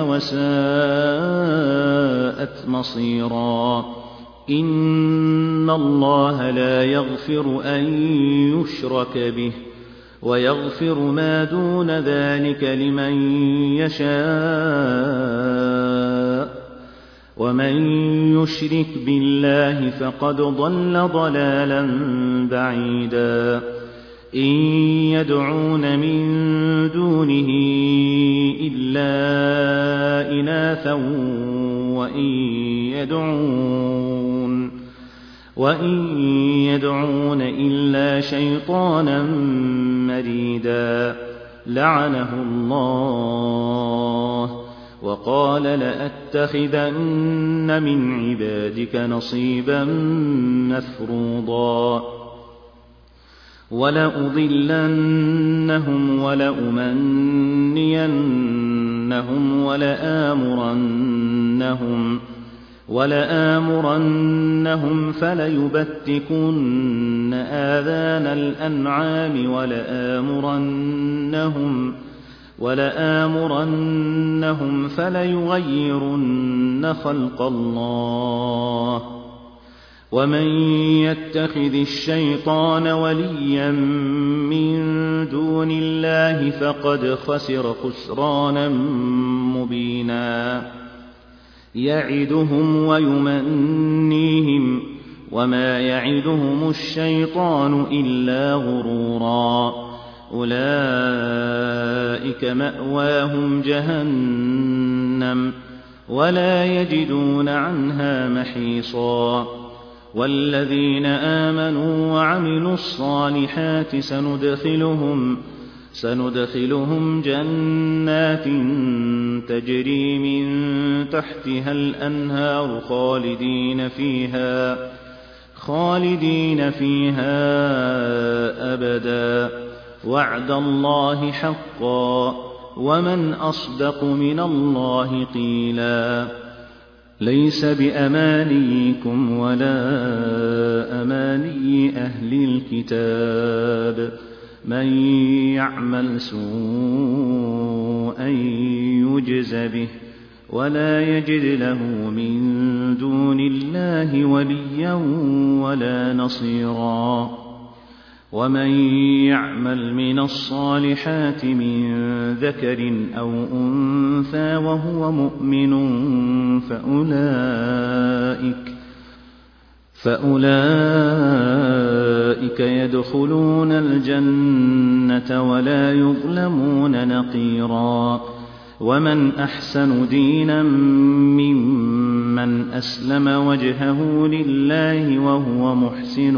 وساءت مصيرا إن الله لا يغفر أن يشرك به ويغفر ما دون ذلك لمن يشاء ومن يشرك بالله فقد ضل ضلالا بعيدا إن يدعون من دونه إلا إناثا وإن يدعون إلا شيطانا مريدا لعنه الله وقال لأتخذن من عبادك نصيبا مفروضا ولأضلنهم ولأمنينهم ولآمرنهم فليبتكن آذان الأنعام ولآمرنهم فليغيرن خلق الله ومن يتخذ الشيطان وليا من دون الله فقد خسر خسرانا مبينا يعدهم ويمنيهم وما يعدهم الشيطان إلا غرورا أولئك مأواهم جهنم ولا يجدون عنها محيصا والذين آمنوا وعملوا الصالحات سندخلهم جنات تجري من تحتها الأنهار خالدين فيها أبدا وعد الله حقا ومن أصدق من الله قيلا ليس بأمانيكم ولا أماني أهل الكتاب من يعمل سوءا يجز به ولا يجد له من دون الله وليا ولا نصيرا ومن يعمل من الصالحات من ذكر أو أنثى وهو مؤمن فأولئك يدخلون الجنة ولا يظلمون نقيرا ومن أحسن دينا ممن أسلم وجهه لله وهو محسن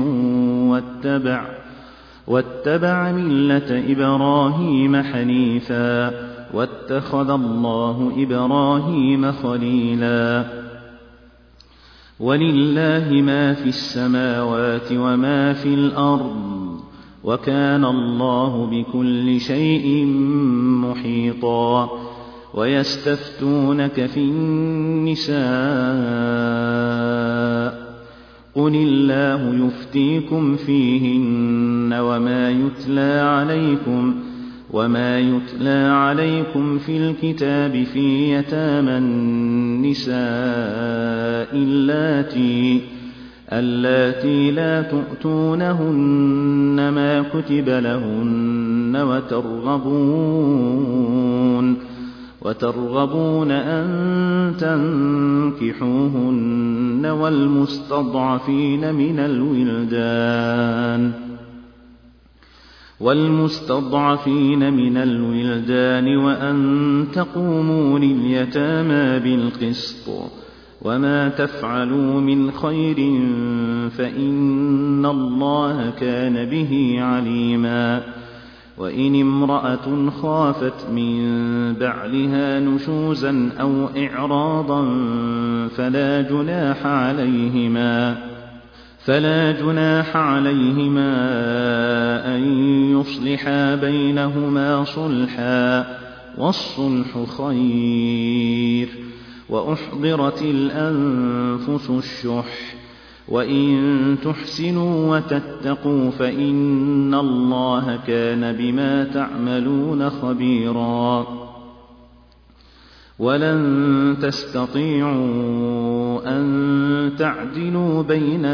واتبع ملة إبراهيم حنيفا واتخذ الله إبراهيم خليلا ولله ما في السماوات وما في الأرض وكان الله بكل شيء محيطا ويستفتونك في النساء قل الله يفتيكم فيهن وما يتلى عليكم في الكتاب في يتامى النساء اللاتي لا تؤتونهن ما كتب لهن وترغبون أن تنكحوهن والمستضعفين من الولدان وأن تقوموا لليتامى بالقسط وما تفعلوا من خير فإن الله كان به عليما وإن امرأة خافت من بعلها نشوزا أو إعراضا فلا جناح عليهما أن يصلحا بينهما صلحا والصلح خير وأحضرت الأنفس الشح وإن تحسنوا وتتقوا فإن الله كان بما تعملون خبيرا ولن تستطيعوا أن تعدلوا بين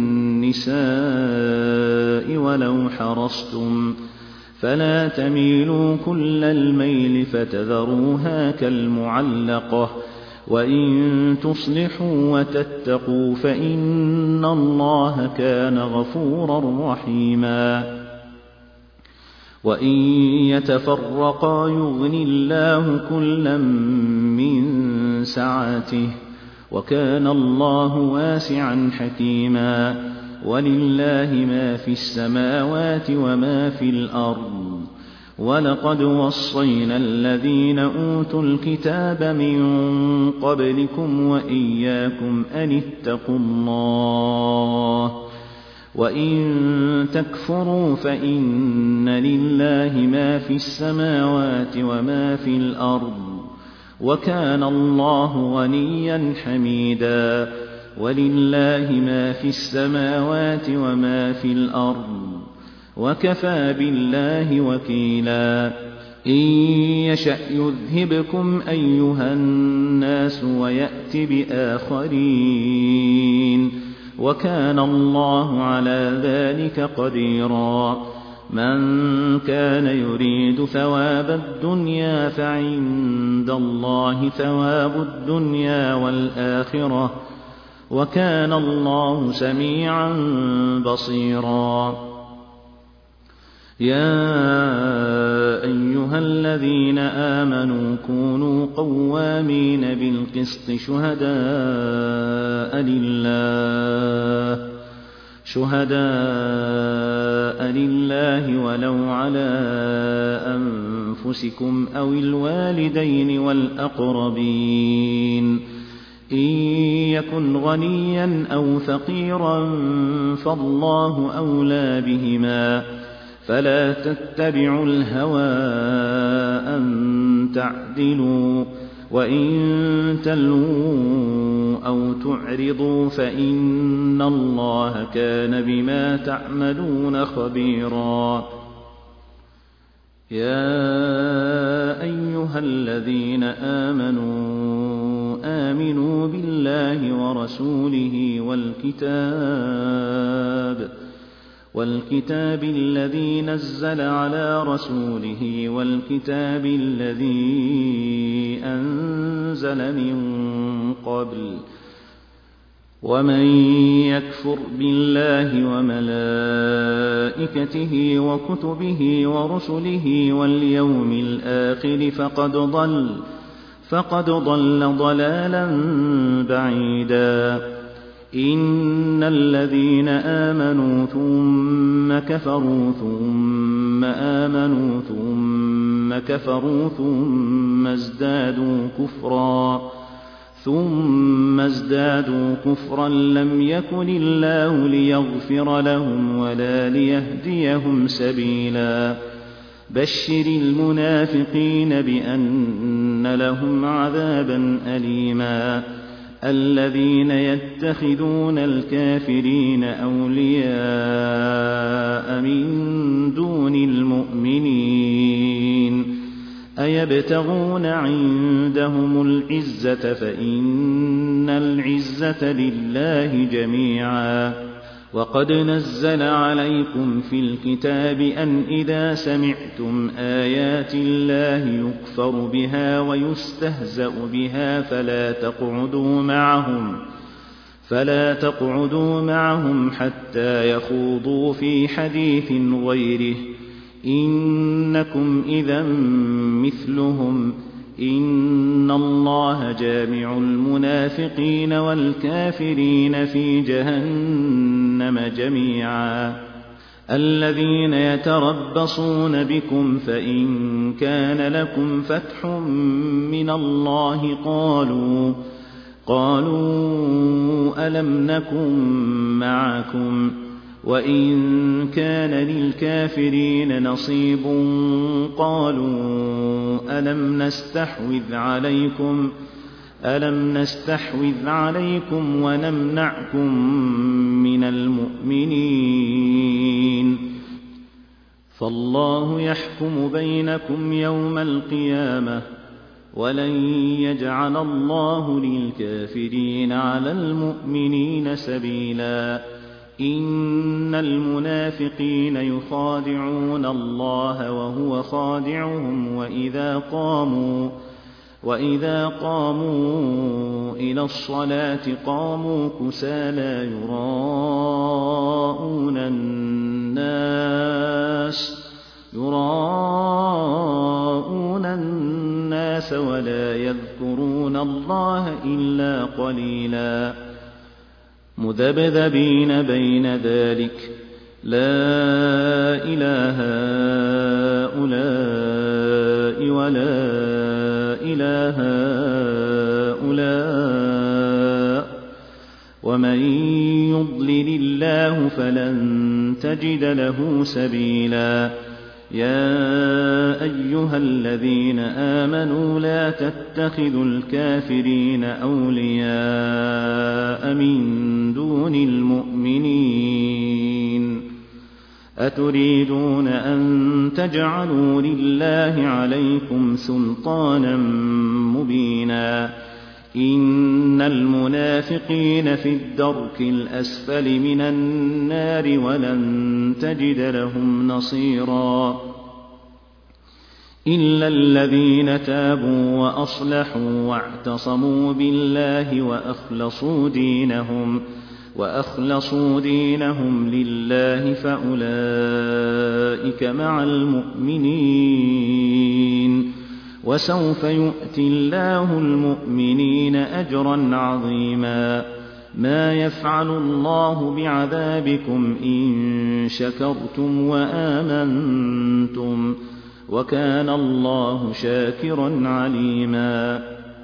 النساء ولو حرصتم فلا تميلوا كل الميل فتذروها كالمعلقة وإن تصلحوا وتتقوا فإن الله كان غفورا رحيما وإن يتفرقا يغن الله كلا من سعته وكان الله واسعا حكيما ولله ما في السماوات وما في الأرض ولقد وصينا الذين أوتوا الكتاب من قبلكم وإياكم أن اتقوا الله وإن تكفروا فإن لله ما في السماوات وما في الأرض وكان الله غنيا حميدا. ولله ما في السماوات وما في الأرض وكفى بالله وكيلا. إن يشأ يذهبكم أيها الناس ويأت بآخرين وكان الله على ذلك قديرا. من كان يريد ثواب الدنيا فعند الله ثواب الدنيا والآخرة وكان الله سميعا بصيرا. يا أيها الذين آمنوا كونوا قوامين بالقسط شهداء لله ولو على أنفسكم أو الوالدين والأقربين. إن يكن غنيا أو فقيرا فالله أولى بهما فلا تتبعوا الهوى أن تعدلوا وإن تلووا أو تعرضوا فإن الله كان بما تعملون خبيرا. يا أيها الذين آمنوا بالله ورسوله والكتاب الذي نزل على رسوله والكتاب الذي أنزل من قبل. ومن يكفر بالله وملائكته وكتبه ورسله واليوم الآخر فقد ضل ضلالا بعيدا. إن الذين آمنوا ثم كفروا ثم آمنوا ثم كفروا ثم ازدادوا كفرا لم يكن الله ليغفر لهم ولا ليهديهم سبيلا. بشر المنافقين بأن لهم عذابا أليما. الذين يتخذون الكافرين أولياء من دون المؤمنين أيبتغون عندهم العزة فإن العزة لله جميعا. وقد نزل عليكم في الكتاب أن إذا سمعتم آيات الله يكفر بها ويستهزأ بها فلا تقعدوا معهم حتى يخوضوا في حديث غيره إنكم إذا مثلهم. إن الله جامع المنافقين والكافرين في جهنم جميعا. الذين يتربصون بكم فإن كان لكم فتح من الله قالوا ألم نكن معكم وإن كان للكافرين نصيب قالوا ألم نستحوذ عليكم ونمنعكم من المؤمنين فالله يحكم بينكم يوم القيامة ولن يجعل الله للكافرين على المؤمنين سبيلا. إن المنافقين يخادعون الله وهو خادعهم وإذا قاموا إلى الصلاة قاموا كسالى يراءون الناس ولا يذكرون الله إلا قليلا. مذبذبين بين ذلك لا إله هؤلاء ولا إله هؤلاء ومن يضلل الله فلن تجد له سبيلا. يا أيها الذين آمنوا لا تتخذوا الكافرين أولياء من دون المؤمنين أتريدون أن تجعلوا لله عليكم سلطانا مبينا إن المنافقين في الدرك الأسفل من النار ولن تجد لهم نصيرا إلا الذين تابوا وأصلحوا واعتصموا بالله وأخلصوا دينهم لله فأولئك مع المؤمنين وسوف يؤتي الله المؤمنين أجرا عظيما ما يفعل الله بعذابكم إن شكرتم وآمنتم وكان الله شاكرا عليما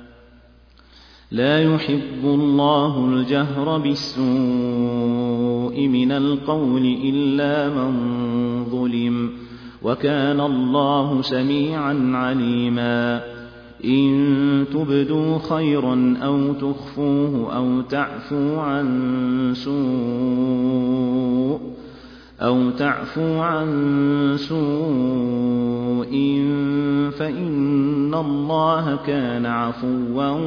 لا يحب الله الجهر بالسوء من القول إلا من ظلم وكان الله سميعا عليما إن تبدوا خيرا أو تخفوه أو تعفو عن سوء فإن الله كان عفوا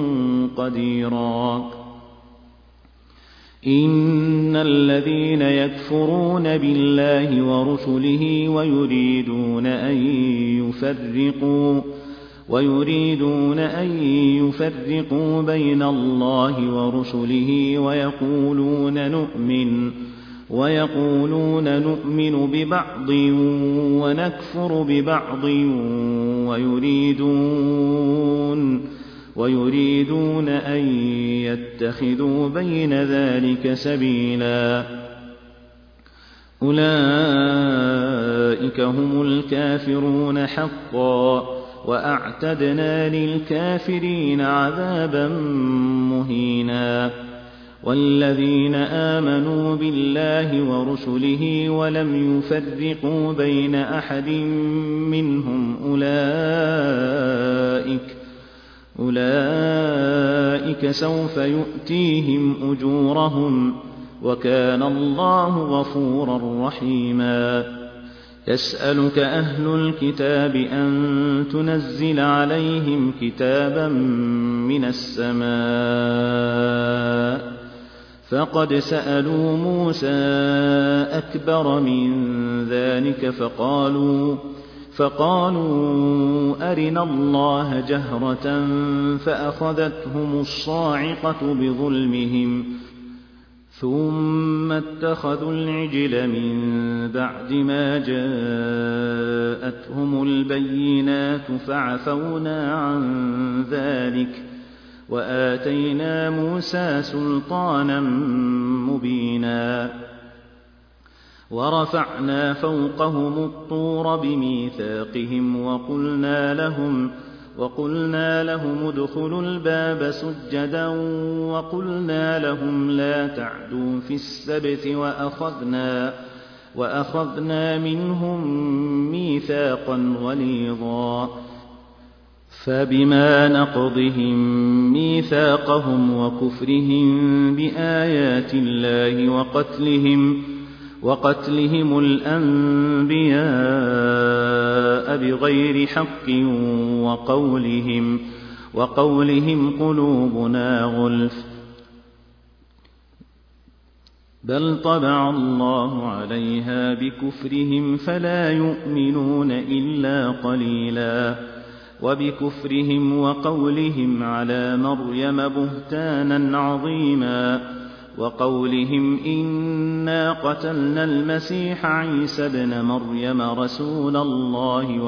قديرا إن الذين يكفرون بالله ورسله ويريدون أن يفرقوا بين الله ورسله ويقولون نؤمن ببعض ونكفر ببعض ويريدون أن يتخذوا بين ذلك سبيلا أولئك هم الكافرون حقا وأعتدنا للكافرين عذابا مهينا والذين آمنوا بالله ورسله ولم يفرقوا بين أحد منهم أولئك سوف يؤتيهم أجورهم وكان الله غفورا رحيما يسألك أهل الكتاب أن تنزل عليهم كتابا من السماء فقد سألوا موسى أكبر من ذلك فقالوا أرنا الله جهرة فأخذتهم الصاعقة بظلمهم ثم اتخذوا العجل من بعد ما جاءتهم البينات فعفونا عن ذلك وآتينا موسى سلطانا مبينا ورفعنا فوقهم الطور بميثاقهم وقلنا لهم ادخلوا الباب سجدا وقلنا لهم لا تعدوا في السبت وأخذنا منهم ميثاقا غليظا فبما نقضهم ميثاقهم وكفرهم بآيات الله وقتلهم الأنبياء بغير حق وقولهم قلوبنا غلف بل طبع الله عليها بكفرهم فلا يؤمنون إلا قليلا وبكفرهم وقولهم على مريم بهتانا عظيما وقولهم إنا قتلنا المسيح عيسى ابن مريم رسول الله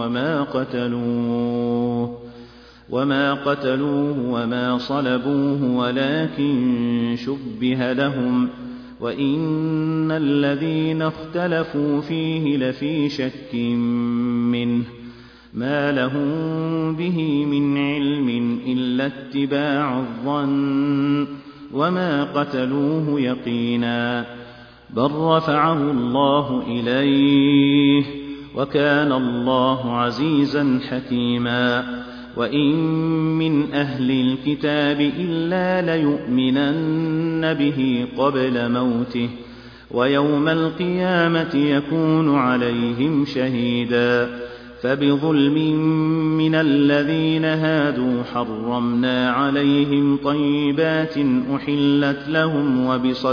وما قتلوه وما صلبوه ولكن شبه لهم وإن الذين اختلفوا فيه لفي شك منه ما لهم به من علم إلا اتباع الظن وما قتلوه يقينا بل رفعه الله إليه وكان الله عزيزا حكيما وإن من أهل الكتاب إلا ليؤمنن به قبل موته ويوم القيامة يكون عليهم شهيدا فبظلم من الذين هادوا حرمنا عليهم طيبات أحلت لهم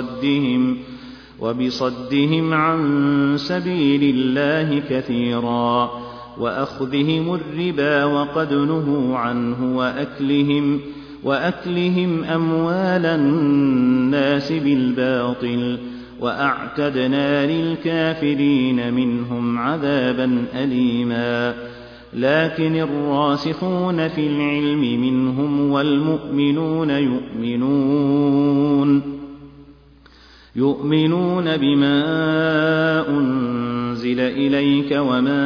وبصدهم عن سبيل الله كثيرا وأخذهم الربا وقد نهوا عنه وأكلهم أموال الناس بالباطل وأعتدنا للكافرين منهم عذابا أليما لكن الراسخون في العلم منهم والمؤمنون يؤمنون بما أنزل إليك وما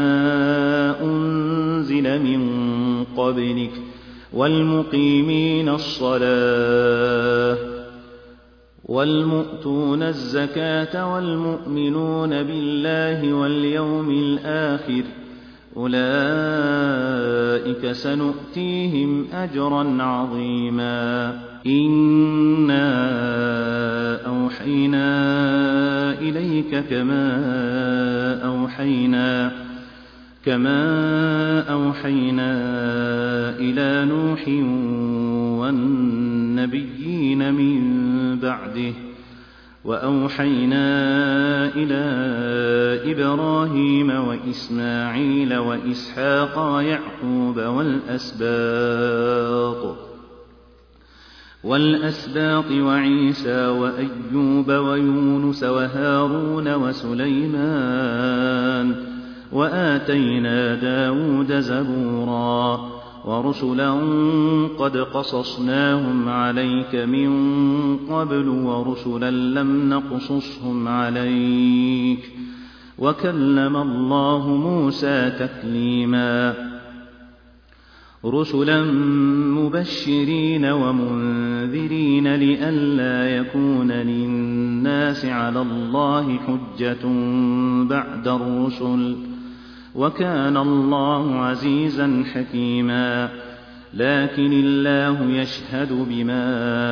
أنزل من قبلك والمقيمين الصلاة والمؤتون الزكاة والمؤمنون بالله واليوم الآخر أولئك سنؤتيهم أجرا عظيما إنا أوحينا إليك كما أوحينا إلى نوح والنبيين من بعده وأوحينا إلى إبراهيم وإسماعيل وإسحاق ويعقوب والأسباط وعيسى وأيوب ويونس وهارون وسليمان وآتينا داود زبورا ورسلا قد قصصناهم عليك من قبل ورسلا لم نقصصهم عليك وكلم الله موسى تكليما رسلا مبشرين ومنذرين لئلا يكون للناس على الله حجة بعد الرسل وكان الله عزيزا حكيما لكن الله يشهد بما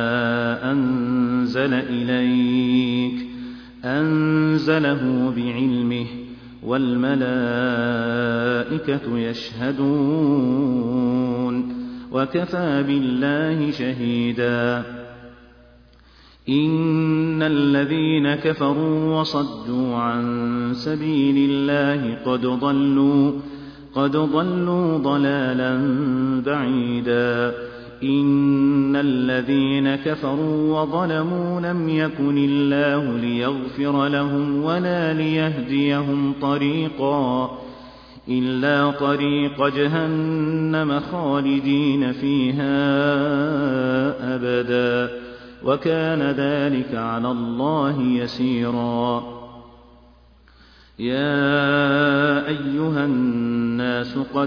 أنزل إليك أنزله بعلمه والملائكة يشهدون وكفى بالله شهيدا إن الذين كفروا وصدوا عن سبيل الله قد ضلوا ضلالا بعيدا إن الذين كفروا وظلموا لم يكن الله ليغفر لهم ولا ليهديهم طريقا إلا طريق جهنم خالدين فيها أبدا وكان ذلك على الله يسيرا يا أيها الناس قد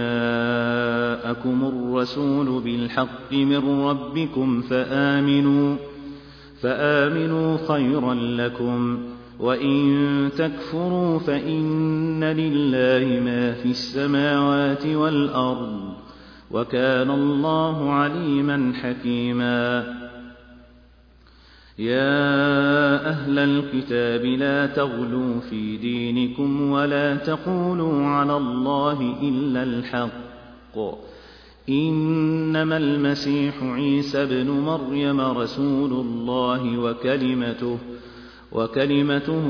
جاءكم الرسول بالحق من ربكم فآمنوا خيرا لكم وإن تكفروا فإن لله ما في السماوات والأرض وكان الله عليما حكيما يا أهل الكتاب لا تغلوا في دينكم ولا تقولوا على الله إلا الحق إنما المسيح عيسى ابن مريم رسول الله وكلمته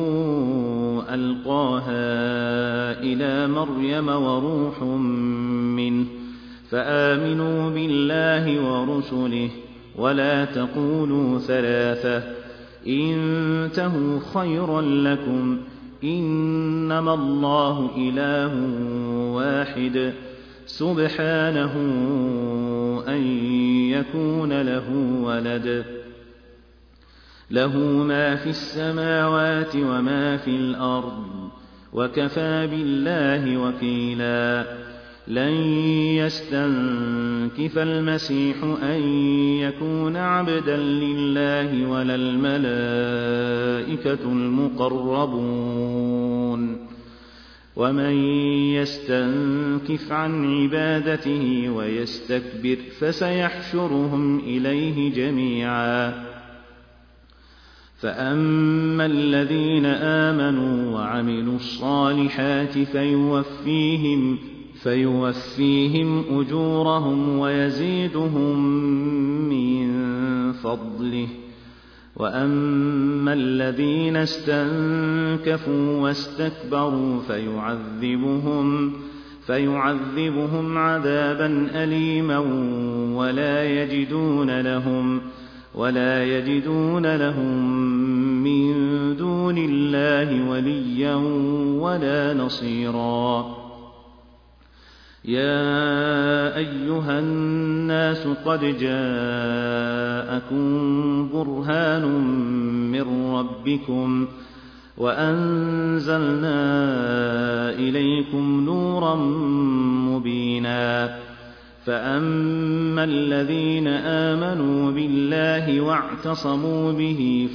ألقاها إلى مريم وروح منه فآمنوا بالله ورسله ولا تقولوا ثلاثة انتهوا خيرا لكم إنما الله إله واحد سبحانه أن يكون له ولد له ما في السماوات وما في الأرض وكفى بالله وكيلا لن يستنكف المسيح أن يكون عبدا لله ولا الملائكة المقربون ومن يستنكف عن عبادته ويستكبر فسيحشرهم إليه جميعا. فأما الذين آمنوا وعملوا الصالحات فيوفيهم أجورهم ويزيدهم من فضله. وأما الذين استنكفوا واستكبروا فيعذبهم عذابا أليما ولا يجدون لهم من دون الله وليا ولا نصيرا. يا أيها الناس قد جاءكم برهان من ربكم وأنزلنا إليكم نورا مبينا. فأما الذين آمنوا بالله واعتصموا به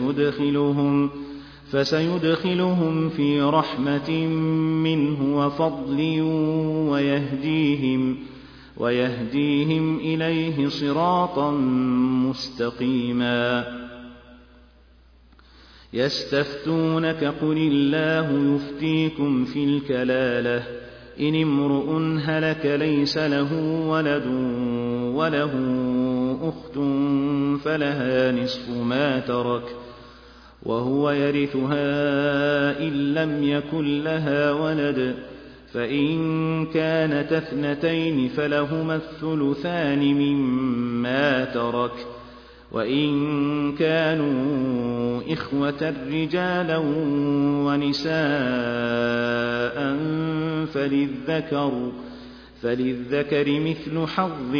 فسيدخلهم في رحمة منه وفضل ويهديهم إليه صراطا مستقيما. يستفتونك قل الله يفتيكم في الكلالة إن امرؤ هلك ليس له ولد وله أخت فلها نصف ما ترك وهو يرثها إن لم يكن لها ولد، فإن كانت اثنتين فلهما الثلثان مما ترك، وإن كانوا إخوة رجالا ونساء فللذكر مثل حظ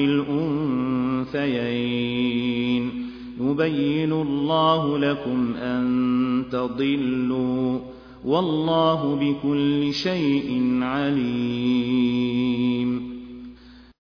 الأنثيين. يبين الله لكم أن تضلوا والله بكل شيء عليم.